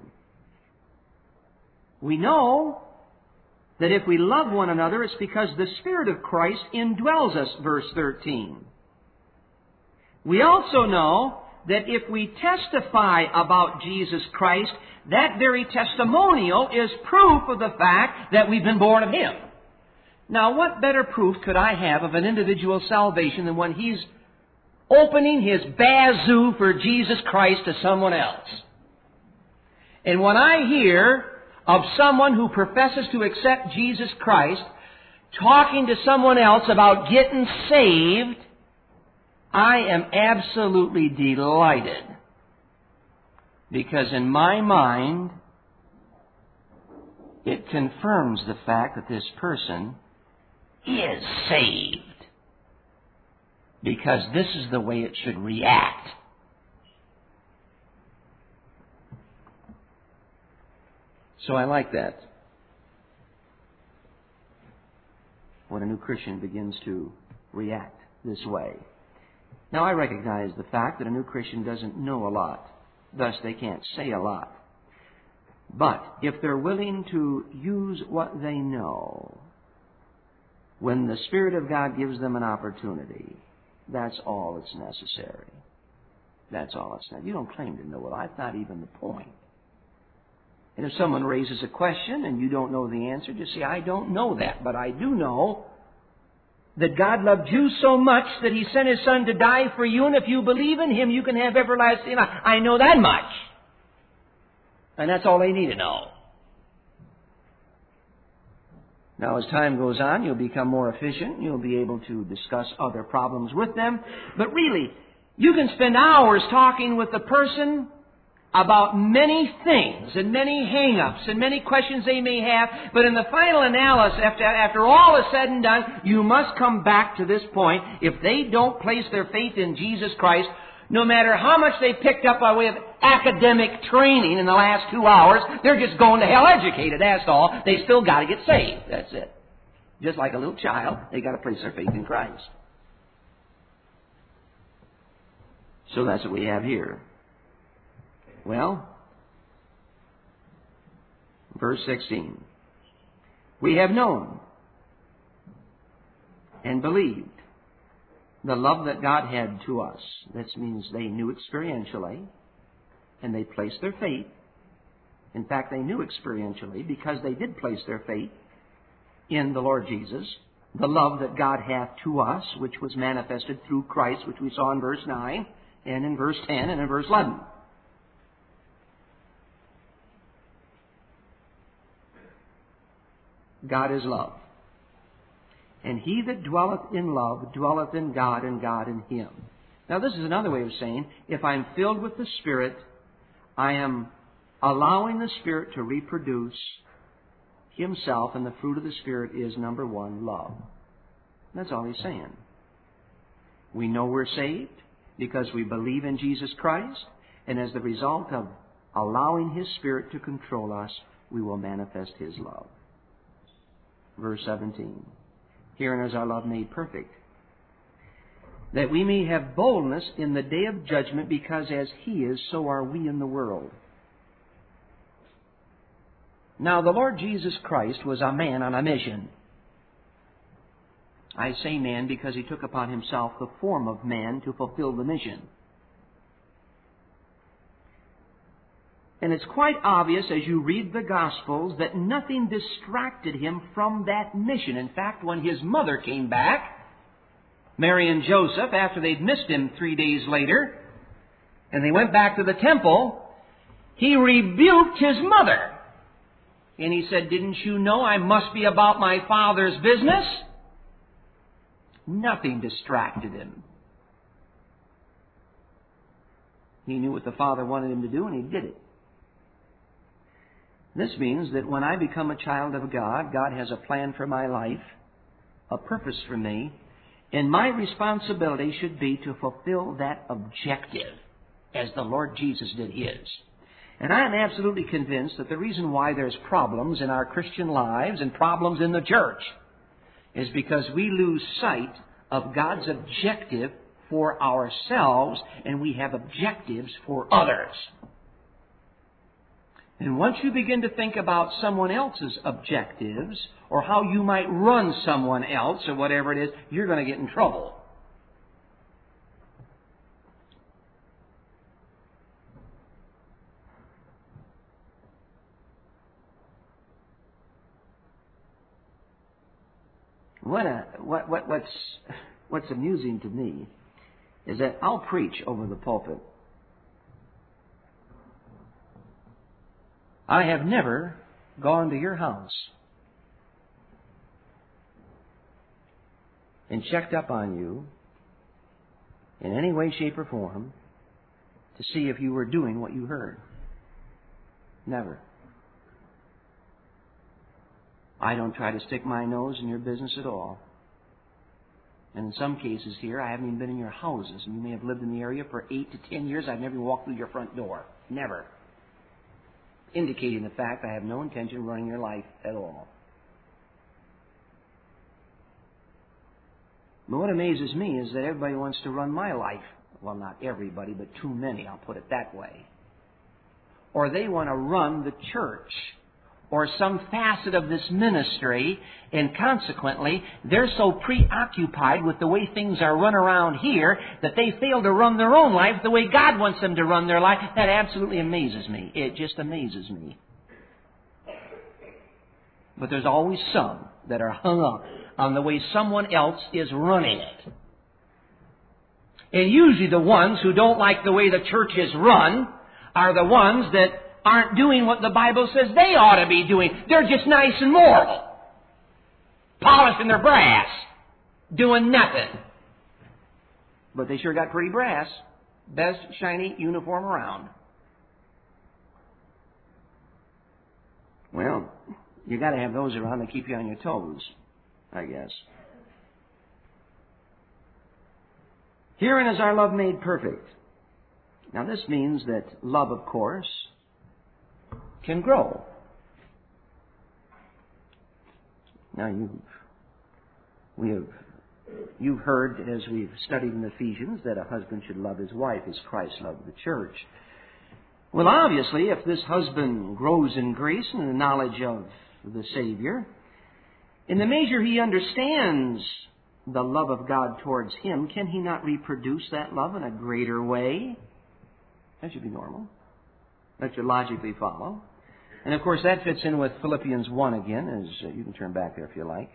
We know that if we love one another, it's because the Spirit of Christ indwells us, verse 13. We also know that if we testify about Jesus Christ, that very testimonial is proof of the fact that we've been born of Him. Now, what better proof could I have of an individual's salvation than when he's opening his bazoo for Jesus Christ to someone else? And when I hear of someone who professes to accept Jesus Christ talking to someone else about getting saved, I am absolutely delighted. Because in my mind, it confirms the fact that this person is saved. Because this is the way it should react. So I like that. When a new Christian begins to react this way. Now, I recognize the fact that a new Christian doesn't know a lot. Thus, they can't say a lot. But if they're willing to use what they know, when the Spirit of God gives them an opportunity, that's all that's necessary. That's all it's necessary. You don't claim to know it. That's not even the point. And if someone raises a question and you don't know the answer, just say, I don't know that, but I do know that God loved you so much that He sent His Son to die for you, and if you believe in Him, you can have everlasting life. I know that much. And that's all they need to know. Now, as time goes on, you'll become more efficient. You'll be able to discuss other problems with them. But really, you can spend hours talking with the person about many things and many hang-ups and many questions they may have, but in the final analysis, after all is said and done, you must come back to this point. If they don't place their faith in Jesus Christ, no matter how much they picked up by way of academic training in the last 2 hours, they're just going to hell educated, that's all. They still got to get saved, that's it. Just like a little child, they got to place their faith in Christ. So that's what we have here. Well, verse 16. We have known and believed the love that God had to us. That means they knew experientially, and they placed their faith. In fact, they knew experientially because they did place their faith in the Lord Jesus. The love that God hath to us, which was manifested through Christ, which we saw in verse 9, and in verse 10, and in verse 11. God is love. And he that dwelleth in love dwelleth in God, and God in him. Now, this is another way of saying, if I'm filled with the Spirit, I am allowing the Spirit to reproduce Himself, and the fruit of the Spirit is, number one, love. That's all he's saying. We know we're saved because we believe in Jesus Christ, and as the result of allowing His Spirit to control us, we will manifest His love. Verse 17. Herein is our love made perfect, that we may have boldness in the day of judgment, because as He is, so are we in the world. Now, the Lord Jesus Christ was a man on a mission. I say man because He took upon Himself the form of man to fulfill the mission. And it's quite obvious as you read the Gospels that nothing distracted Him from that mission. In fact, when His mother came back, Mary and Joseph, after they'd missed Him 3 days later, and they went back to the temple, He rebuked His mother. And He said, "Didn't you know I must be about my Father's business?" Nothing distracted Him. He knew what the Father wanted Him to do, and He did it. This means that when I become a child of God, God has a plan for my life, a purpose for me, and my responsibility should be to fulfill that objective as the Lord Jesus did His. And I am absolutely convinced that the reason why there's problems in our Christian lives and problems in the church is because we lose sight of God's objective for ourselves, and we have objectives for others. And once you begin to think about someone else's objectives, or how you might run someone else, or whatever it is, you're going to get in trouble. What's amusing to me is that I'll preach over the pulpit. I have never gone to your house and checked up on you in any way, shape, or form to see if you were doing what you heard. Never. I don't try to stick my nose in your business at all. And in some cases here, I haven't even been in your houses, and you may have lived in the area for 8 to 10 years. I've never even walked through your front door. Never. Indicating the fact I have no intention of running your life at all. But what amazes me is that everybody wants to run my life. Well, not everybody, but too many, I'll put it that way. Or they want to run the church or some facet of this ministry, and consequently, they're so preoccupied with the way things are run around here that they fail to run their own life the way God wants them to run their life. That absolutely amazes me. It just amazes me. But there's always some that are hung up on the way someone else is running it. And usually the ones who don't like the way the church is run are the ones that aren't doing what the Bible says they ought to be doing. They're just nice and moral, polishing their brass, doing nothing. But they sure got pretty brass. Best shiny uniform around. Well, you got to have those around to keep you on your toes, I guess. Herein is our love made perfect. Now this means that love, of course, can grow. Now you've heard as we've studied in Ephesians that a husband should love his wife as Christ loved the church. Well, obviously, if this husband grows in grace and in the knowledge of the Savior, in the measure he understands the love of God towards him, can he not reproduce that love in a greater way? That should be normal. That should logically follow. And of course that fits in with Philippians 1 again, as you can turn back there if you like.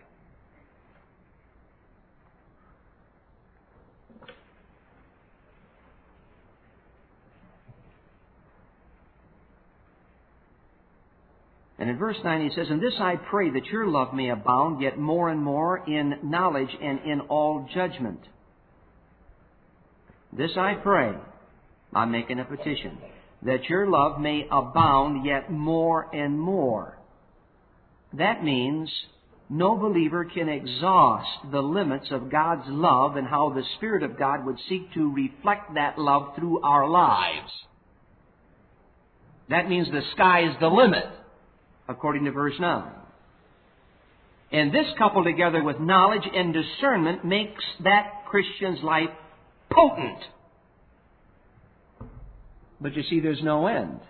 And in verse 9 he says, "And this I pray, that your love may abound yet more and more in knowledge and in all judgment." This I pray, I'm making a petition, that your love may abound yet more and more. That means no believer can exhaust the limits of God's love and how the Spirit of God would seek to reflect that love through our lives. That means the sky is the limit, according to verse 9. And this, coupled together with knowledge and discernment, makes that Christian's life potent. But you see, there's no end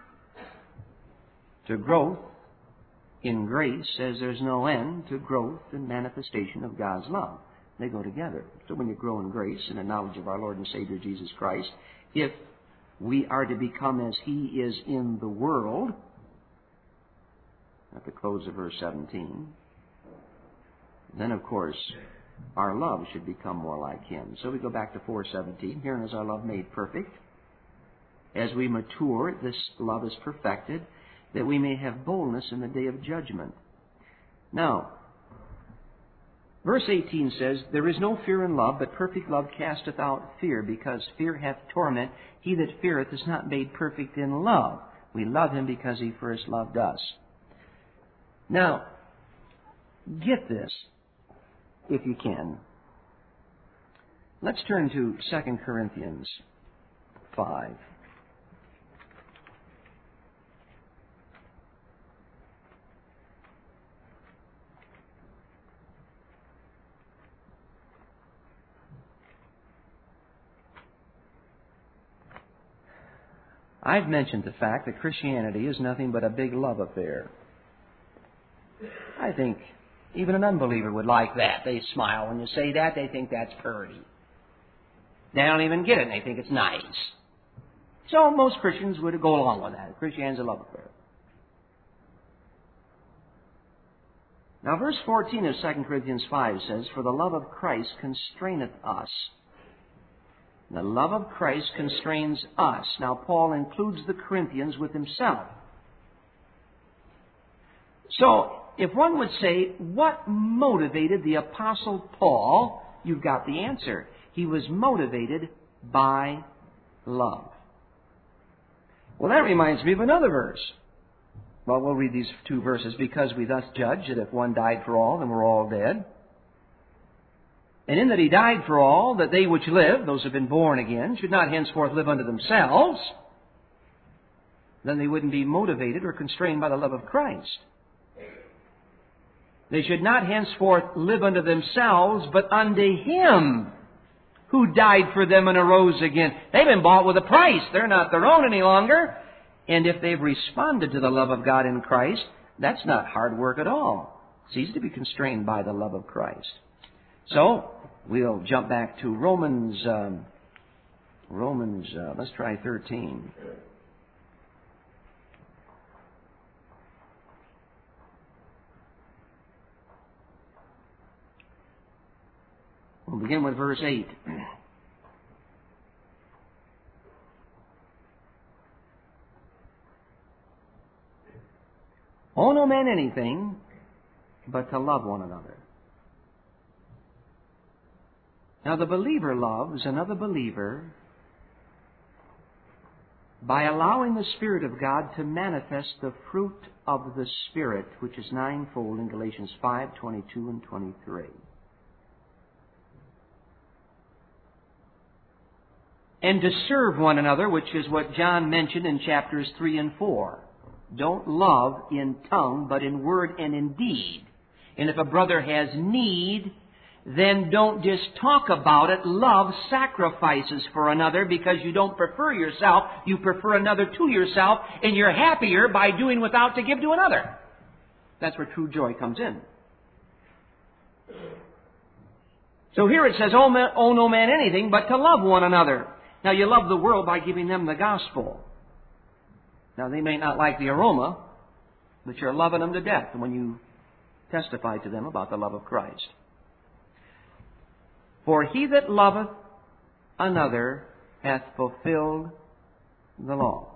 to growth in grace, as there's no end to growth and manifestation of God's love. They go together. So when you grow in grace and in knowledge of our Lord and Savior Jesus Christ, if we are to become as He is in the world, at the close of verse 17, then of course our love should become more like Him. So we go back to 4:17. Herein is our love made perfect. As we mature, this love is perfected, that we may have boldness in the day of judgment. Now, verse 18 says, "There is no fear in love, but perfect love casteth out fear, because fear hath torment. He that feareth is not made perfect in love." We love Him because He first loved us. Now, get this, if you can. Let's turn to 2 Corinthians 5. I've mentioned the fact that Christianity is nothing but a big love affair. I think even an unbeliever would like that. They smile when you say that. They think that's pretty. They don't even get it, and they think it's nice. So most Christians would go along with that. Christianity's a love affair. Now, verse 14 of 2 Corinthians 5 says, "For the love of Christ constraineth us." The love of Christ constrains us. Now, Paul includes the Corinthians with himself. So, if one would say, what motivated the Apostle Paul? You've got the answer. He was motivated by love. Well, that reminds me of another verse. Well, we'll read these two verses. "Because we thus judge that if one died for all, then we're all dead. And in that he died for all, that they which live, those who have been born again, should not henceforth live unto themselves." Then they wouldn't be motivated or constrained by the love of Christ. "They should not henceforth live unto themselves, but unto Him who died for them and arose again." They've been bought with a price. They're not their own any longer. And if they've responded to the love of God in Christ, that's not hard work at all. It's easy to be constrained by the love of Christ. So, we'll jump back to Romans, let's try 13. We'll begin with verse 8. "Owe no man anything but to love one another." Now, the believer loves another believer by allowing the Spirit of God to manifest the fruit of the Spirit, which is ninefold in Galatians 5:22 and 23. And to serve one another, which is what John mentioned in chapters 3 and 4. Don't love in tongue, but in word and in deed. And if a brother has need, then don't just talk about it. Love sacrifices for another, because you don't prefer yourself. You prefer another to yourself, and you're happier by doing without to give to another. That's where true joy comes in. So here it says, "Owe no man anything but to love one another." Now, you love the world by giving them the gospel. Now, they may not like the aroma, but you're loving them to death when you testify to them about the love of Christ. "For he that loveth another hath fulfilled the law."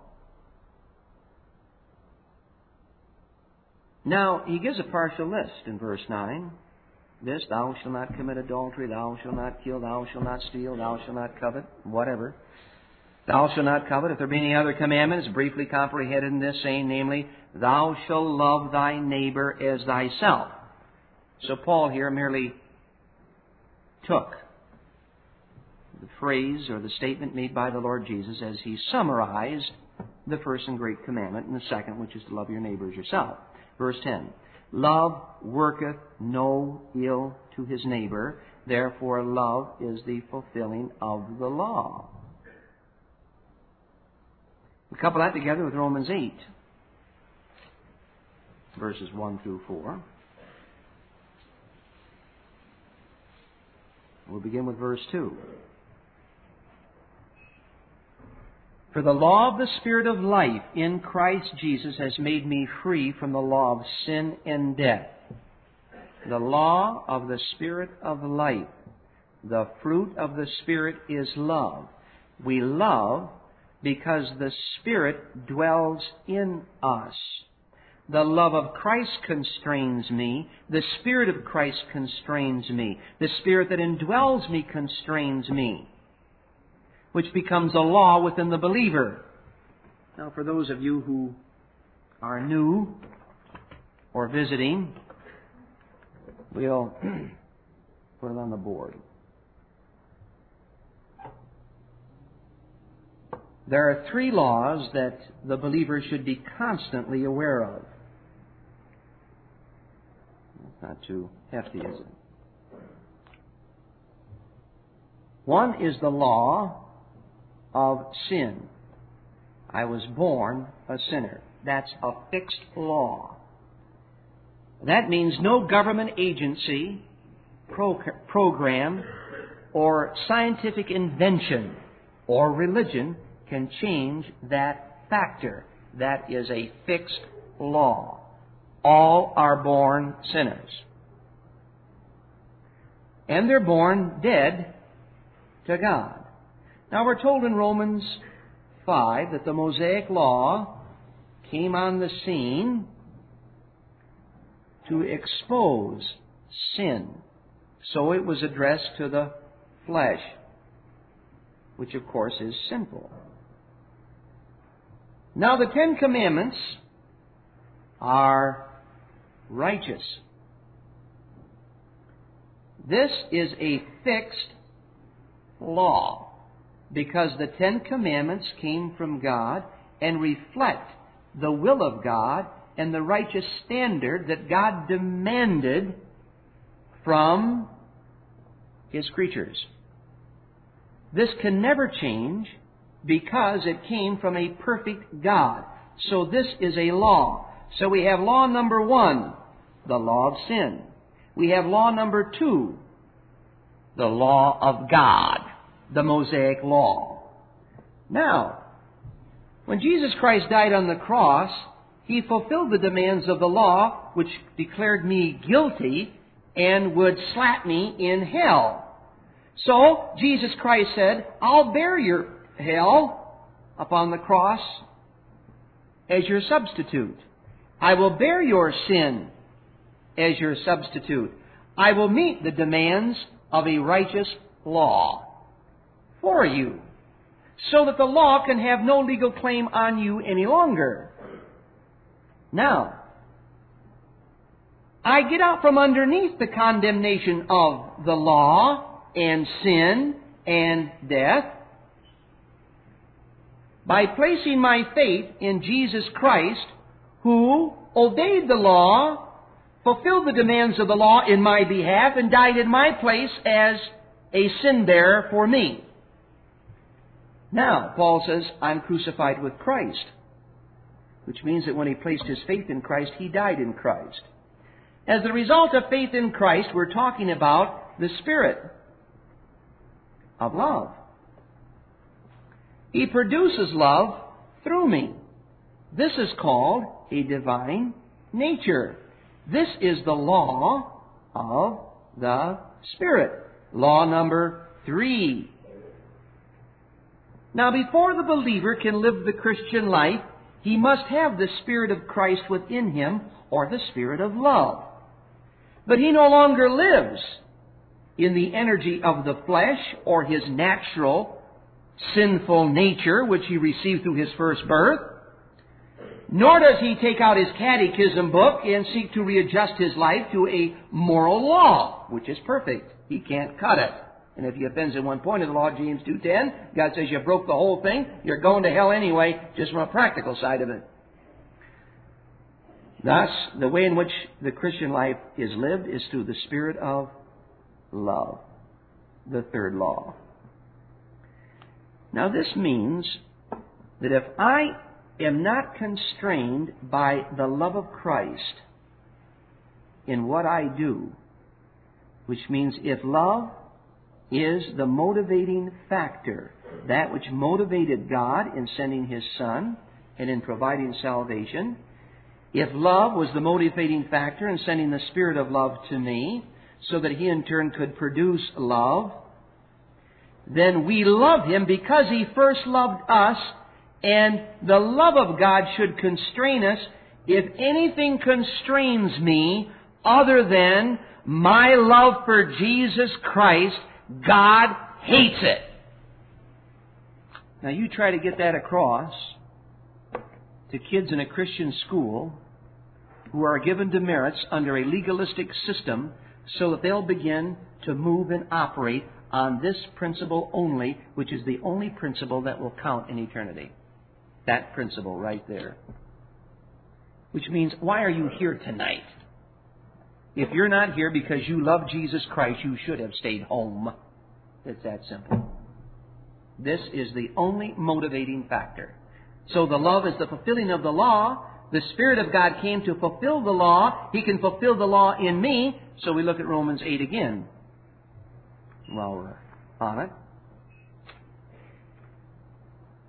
Now, he gives a partial list in verse 9. This, "Thou shalt not commit adultery, thou shalt not kill, thou shalt not steal, thou shalt not covet," whatever. "Thou shalt not covet." If there be any other commandment, it's briefly comprehended in this, saying, namely, "Thou shalt love thy neighbor as thyself." So Paul here merely took the phrase or the statement made by the Lord Jesus as he summarized the first and great commandment, and the second, which is to love your neighbor as yourself. Verse 10, "Love worketh no ill to his neighbor, therefore love is the fulfilling of the law." We couple that together with Romans 8, verses 1 through 4. We'll begin with verse 2. "For the law of the Spirit of life in Christ Jesus has made me free from the law of sin and death." The law of the Spirit of life. The fruit of the Spirit is love. We love because the Spirit dwells in us. The love of Christ constrains me. The Spirit of Christ constrains me. The Spirit that indwells me constrains me, which becomes a law within the believer. Now, for those of you who are new or visiting, we'll put it on the board. There are 3 laws that the believer should be constantly aware of. That's not too hefty, is it? One is the law of sin. I was born a sinner. That's a fixed law. That means no government agency, program, or scientific invention or religion can change that factor. That is a fixed law. All are born sinners. And they're born dead to God. Now we're told in Romans 5 that the Mosaic Law came on the scene to expose sin. So it was addressed to the flesh, which of course is sinful. Now the Ten Commandments are righteous. This is a fixed law because the Ten Commandments came from God and reflect the will of God and the righteous standard that God demanded from His creatures. This can never change because it came from a perfect God. So this is a law. So we have law number 1, the law of sin. We have law number 2, the law of God, the Mosaic Law. Now, when Jesus Christ died on the cross, He fulfilled the demands of the law, which declared me guilty and would slap me in hell. So, Jesus Christ said, I'll bear your hell upon the cross as your substitute. I will bear your sin as your substitute. I will meet the demands of a righteous law for you, so that the law can have no legal claim on you any longer. Now, I get out from underneath the condemnation of the law and sin and death by placing my faith in Jesus Christ, who obeyed the law, fulfilled the demands of the law in my behalf, and died in my place as a sin bearer for me. Now, Paul says, I'm crucified with Christ, which means that when he placed his faith in Christ, he died in Christ. As a result of faith in Christ, we're talking about the Spirit of love. He produces love through me. This is called a divine nature. This is the law of the Spirit. Law number 3. Now, before the believer can live the Christian life, he must have the Spirit of Christ within him, or the Spirit of love. But he no longer lives in the energy of the flesh or his natural sinful nature, which he received through his first birth. Nor does he take out his catechism book and seek to readjust his life to a moral law, which is perfect. He can't cut it. And if he offends in one point of the law, James 2:10, God says you broke the whole thing, you're going to hell anyway, just from a practical side of it. Thus, the way in which the Christian life is lived is through the Spirit of love, the third law. Now, this means that if I am not constrained by the love of Christ in what I do, which means if love is the motivating factor, that which motivated God in sending His Son and in providing salvation, if love was the motivating factor in sending the Spirit of love to me so that He in turn could produce love, then we love Him because He first loved us, and the love of God should constrain us. If anything constrains me other than my love for Jesus Christ, God hates it. Now you try to get that across to kids in a Christian school who are given demerits under a legalistic system so that they'll begin to move and operate on this principle only, which is the only principle that will count in eternity. That principle right there. Which means, why are you here tonight? If you're not here because you love Jesus Christ, you should have stayed home. It's that simple. This is the only motivating factor. So the love is the fulfilling of the law. The Spirit of God came to fulfill the law. He can fulfill the law in me. So we look at Romans 8 again while we're on it.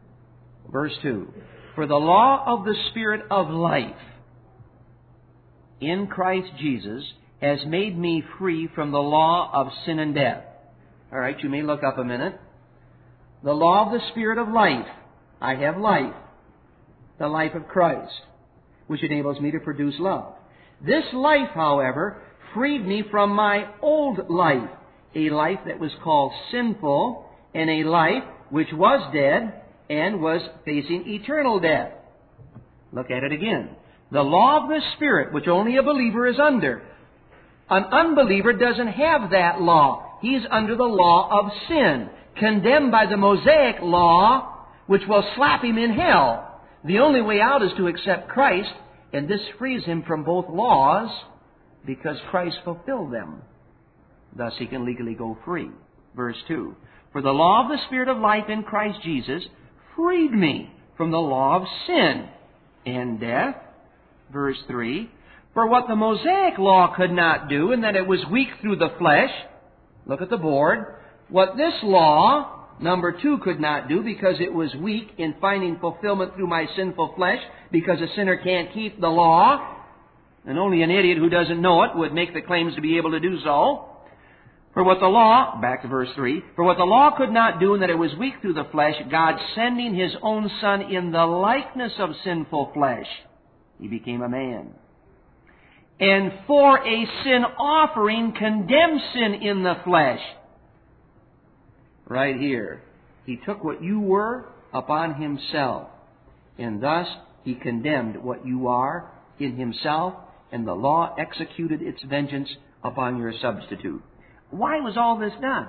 Verse 2. For the law of the Spirit of life in Christ Jesus has made me free from the law of sin and death. All right, you may look up a minute. The law of the Spirit of life. I have life. The life of Christ, which enables me to produce love. This life, however, freed me from my old life, a life that was called sinful, and a life which was dead and was facing eternal death. Look at it again. The law of the Spirit, which only a believer is under. An unbeliever doesn't have that law. He's under the law of sin, condemned by the Mosaic law, which will slap him in hell. The only way out is to accept Christ, and this frees him from both laws because Christ fulfilled them. Thus he can legally go free. Verse 2. For the law of the Spirit of life in Christ Jesus freed me from the law of sin and death. Verse 3. For what the Mosaic law could not do, in that it was weak through the flesh, look at the board, what this law, number 2, could not do because it was weak in finding fulfillment through my sinful flesh, because a sinner can't keep the law, and only an idiot who doesn't know it would make the claims to be able to do so. For what the law, back to verse 3, for what the law could not do, in that it was weak through the flesh, God sending His own Son in the likeness of sinful flesh, He became a man. And for a sin offering, condemned sin in the flesh. Right here. He took what you were upon Himself. And thus He condemned what you are in Himself, and the law executed its vengeance upon your substitute. Why was all this done?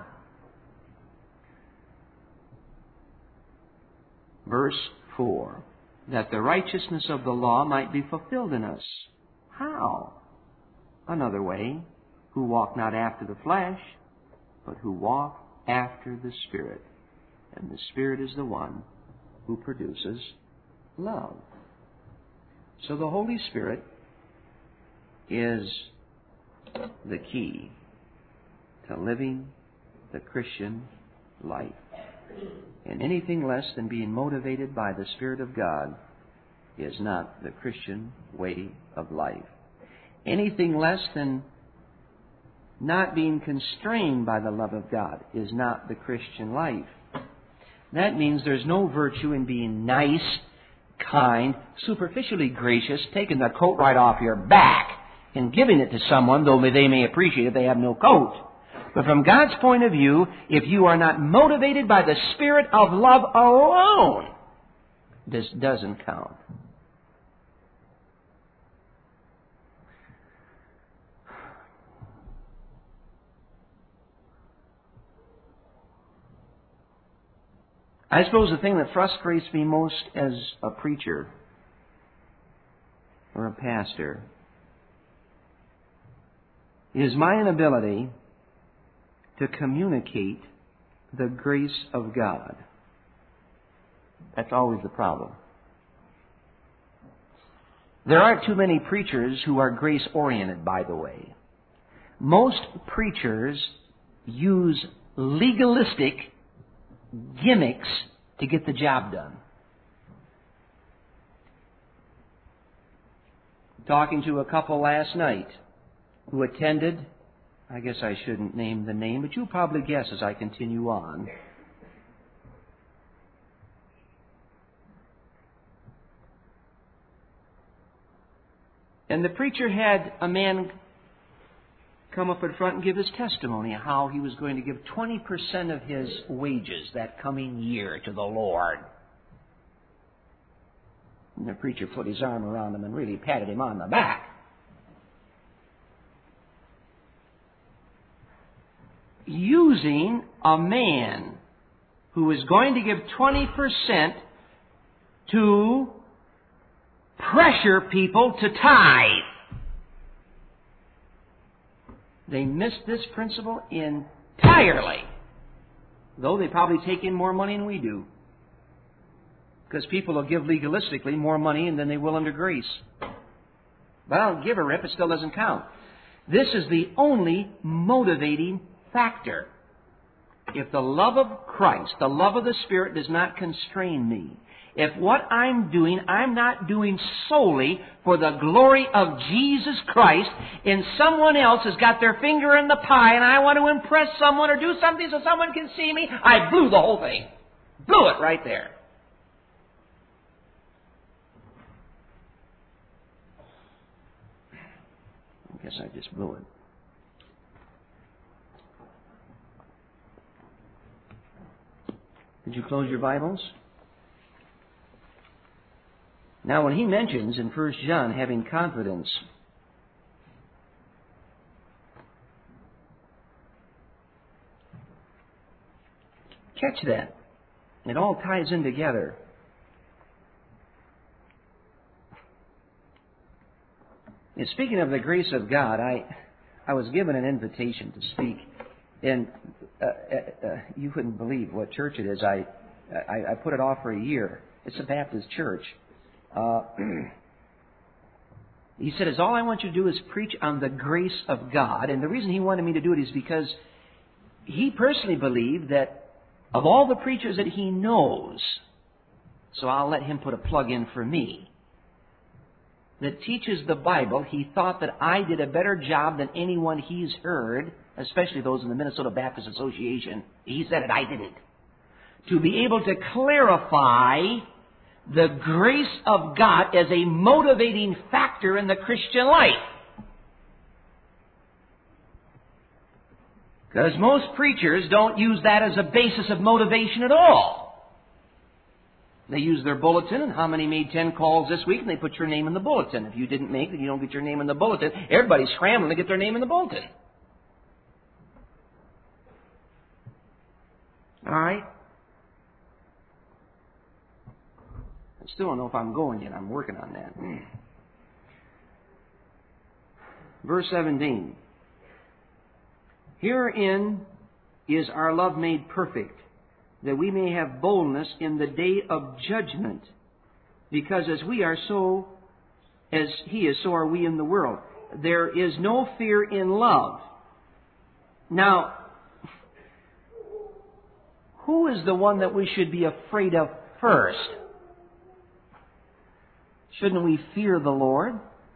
Verse 4. That the righteousness of the law might be fulfilled in us. How? Another way, who walk not after the flesh, but who walk after the Spirit. And the Spirit is the one who produces love. So the Holy Spirit is the key to living the Christian life. And anything less than being motivated by the Spirit of God is not the Christian way of life. Anything less than not being constrained by the love of God is not the Christian life. That means there's no virtue in being nice, kind, superficially gracious, taking the coat right off your back and giving it to someone, though they may appreciate it, they have no coat. But from God's point of view, if you are not motivated by the Spirit of love alone, this doesn't count. I suppose the thing that frustrates me most as a preacher or a pastor is my inability to communicate the grace of God. That's always the problem. There aren't too many preachers who are grace-oriented, by the way. Most preachers use legalistic gimmicks to get the job done. Talking to a couple last night who attended, I guess I shouldn't name the name, but you'll probably guess as I continue on. And the preacher had a man come up in front and give his testimony how he was going to give 20% of his wages that coming year to the Lord. And the preacher put his arm around him and really patted him on the back. Using a man who is going to give 20% to pressure people to tithe. They missed this principle entirely. Though they probably take in more money than we do. Because people will give legalistically more money than they will under grace. But I don't give a rip, it still doesn't count. This is the only motivating factor. if the love of Christ, the love of the Spirit does not constrain me, if what I'm doing, I'm not doing solely for the glory of Jesus Christ, and someone else has got their finger in the pie and I want to impress someone or do something so someone can see me, I blew the whole thing. Blew it right there. I guess I just blew it. Did you close your Bibles? Now, when he mentions in 1 John having confidence, catch that. It all ties in together. And speaking of the grace of God, I was given an invitation to speak, and you wouldn't believe what church it is. I put it off for a year. It's a Baptist church. He said, all I want you to do is preach on the grace of God. And the reason he wanted me to do it is because he personally believed that of all the preachers that he knows, so I'll let him put a plug in for me, that teaches the Bible, he thought that I did a better job than anyone he's heard, especially those in the Minnesota Baptist Association. He said it, I didn't. To be able to clarify the grace of God as a motivating factor in the Christian life. Because most preachers don't use that as a basis of motivation at all. They use their bulletin, and how many made 10 calls this week, and they put your name in the bulletin. If you didn't make it, you don't get your name in the bulletin. Everybody's scrambling to get their name in the bulletin. All right? I still don't know if I'm going yet. I'm working on that. Verse 17. Herein is our love made perfect, that we may have boldness in the day of judgment. Because as we are so, as He is, so are we in the world. There is no fear in love. Now, who is the one that we should be afraid of first? Shouldn't we fear the Lord?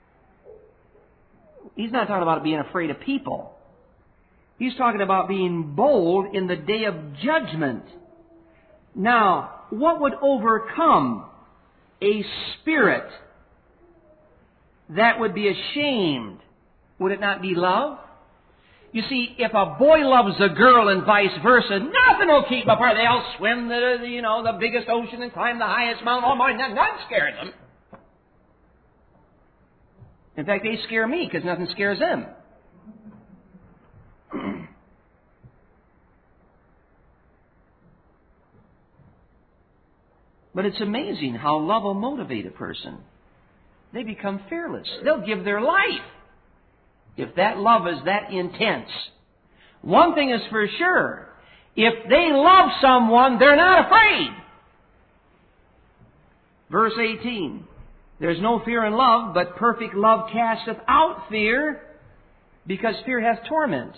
He's not talking about being afraid of people. He's talking about being bold in the day of judgment. Now, what would overcome a spirit that would be ashamed? Would it not be love? You see, if a boy loves a girl and vice versa, nothing will keep them apart. They'll swim the biggest ocean and climb the highest mountain. Oh my, nothing scares them. In fact, they scare me because nothing scares them. But it's amazing how love will motivate a person. They become fearless. They'll give their life if that love is that intense. One thing is for sure. If they love someone, they're not afraid. Verse 18. There's no fear in love, but perfect love casteth out fear, because fear hath torment.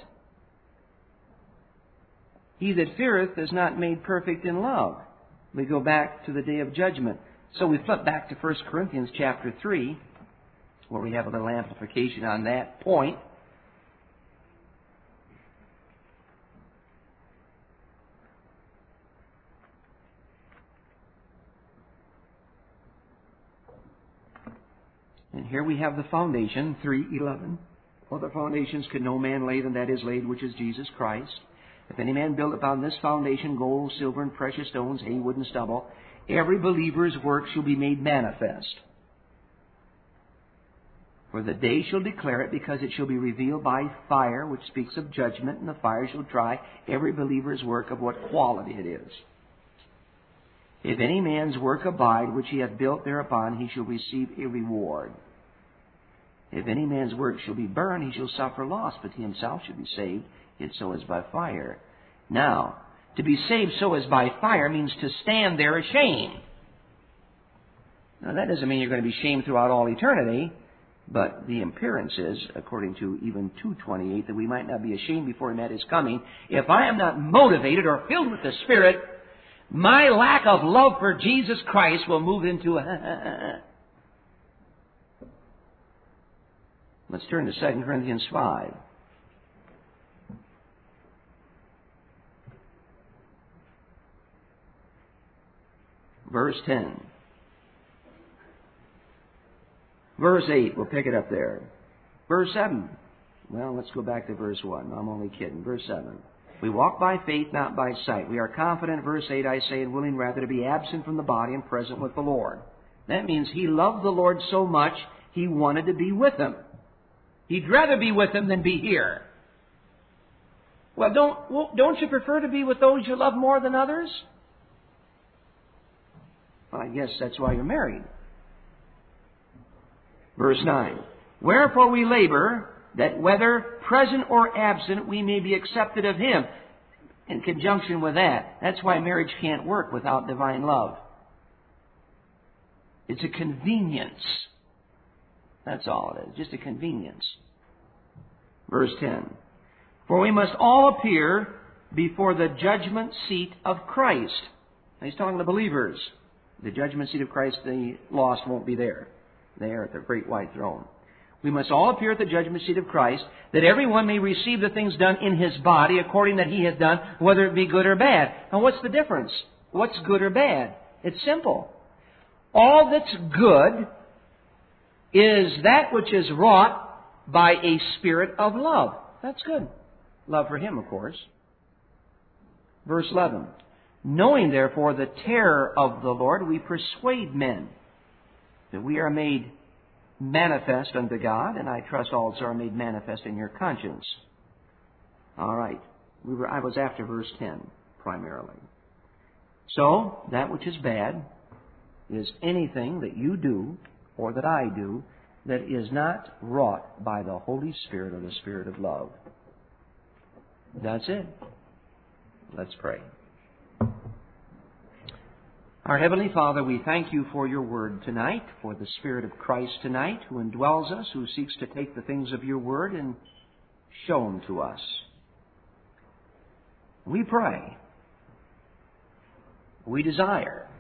He that feareth is not made perfect in love. We go back to the day of judgment. So we flip back to 1 Corinthians chapter 3, where we have a little amplification on that point. And here we have the foundation, 3:11. Other foundations could no man lay than that is laid, which is Jesus Christ. If any man build upon this foundation gold, silver, and precious stones, hay, wood, and stubble, every believer's work shall be made manifest. For the day shall declare it, because it shall be revealed by fire, which speaks of judgment, and the fire shall try every believer's work of what quality it is. If any man's work abide, which he hath built thereupon, he shall receive a reward. If any man's work shall be burned, he shall suffer loss, but he himself shall be saved, yet so as by fire. Now, to be saved so as by fire means to stand there ashamed. Now, that doesn't mean you're going to be shamed throughout all eternity. But the appearance is, according to even 2:28, that we might not be ashamed before Him at His coming. If I am not motivated or filled with the Spirit, my lack of love for Jesus Christ will move into a... Let's turn to 2 Corinthians 5. Verse 10. Verse 8, we'll pick it up there. Verse 7. Well, let's go back to verse 1. I'm only kidding. Verse 7. We walk by faith, not by sight. We are confident, verse 8, I say, and willing rather to be absent from the body and present with the Lord. That means he loved the Lord so much, he wanted to be with Him. He'd rather be with Him than be here. Well, don't you prefer to be with those you love more than others? Well, I guess that's why you're married. Verse 9. Wherefore we labor, that whether present or absent, we may be accepted of Him. In conjunction with that, that's why marriage can't work without divine love. It's a convenience. That's all it is, just a convenience. Verse 10. For we must all appear before the judgment seat of Christ. Now he's talking to believers. The judgment seat of Christ, the lost won't be there. They are at the great white throne. We must all appear at the judgment seat of Christ, that everyone may receive the things done in his body according that he has done, whether it be good or bad. Now what's the difference? What's good or bad? It's simple. All that's good is that which is wrought by a spirit of love. That's good. Love for Him, of course. Verse 11. Knowing therefore the terror of the Lord, we persuade men that we are made manifest unto God, and I trust also are made manifest in your conscience. All right. I was after verse 10, primarily. So, that which is bad is anything that you do, or that I do, that is not wrought by the Holy Spirit or the Spirit of love. That's it. Let's pray. Our Heavenly Father, we thank You for Your Word tonight, for the Spirit of Christ tonight, who indwells us, who seeks to take the things of Your Word and show them to us. We pray, we desire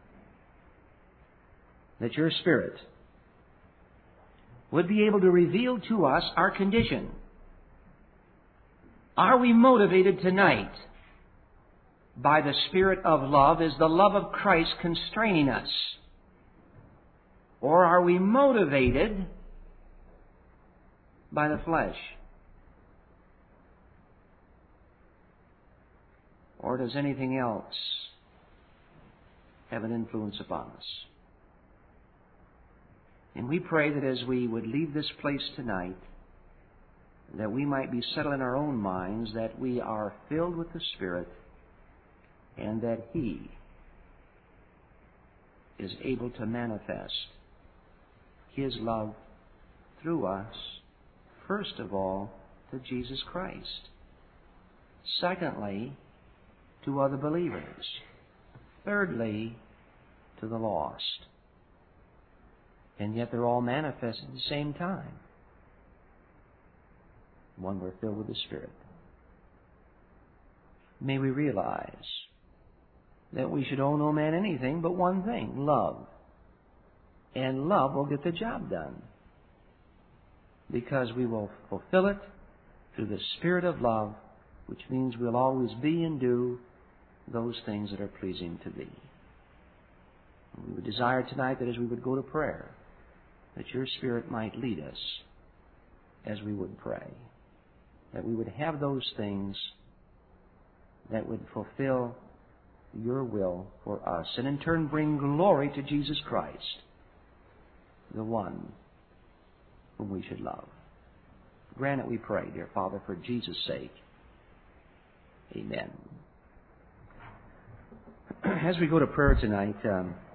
that Your Spirit would be able to reveal to us our condition. Are we motivated tonight by the Spirit of love? Is the love of Christ constraining us? Or are we motivated by the flesh? Or does anything else have an influence upon us? And we pray that as we would leave this place tonight, that we might be settled in our own minds that we are filled with the Spirit, and that He is able to manifest His love through us, first of all, to Jesus Christ. Secondly, to other believers. Thirdly, to the lost. And yet they're all manifest at the same time when we're filled with the Spirit. May we realize that we should owe no man anything but one thing, love. And love will get the job done, because we will fulfill it through the Spirit of love, which means we'll always be and do those things that are pleasing to Thee. And we would desire tonight that as we would go to prayer, that Your Spirit might lead us as we would pray, that we would have those things that would fulfill Your will for us, and in turn bring glory to Jesus Christ, the one whom we should love. Grant it, we pray, dear Father, for Jesus' sake. Amen. As we go to prayer tonight,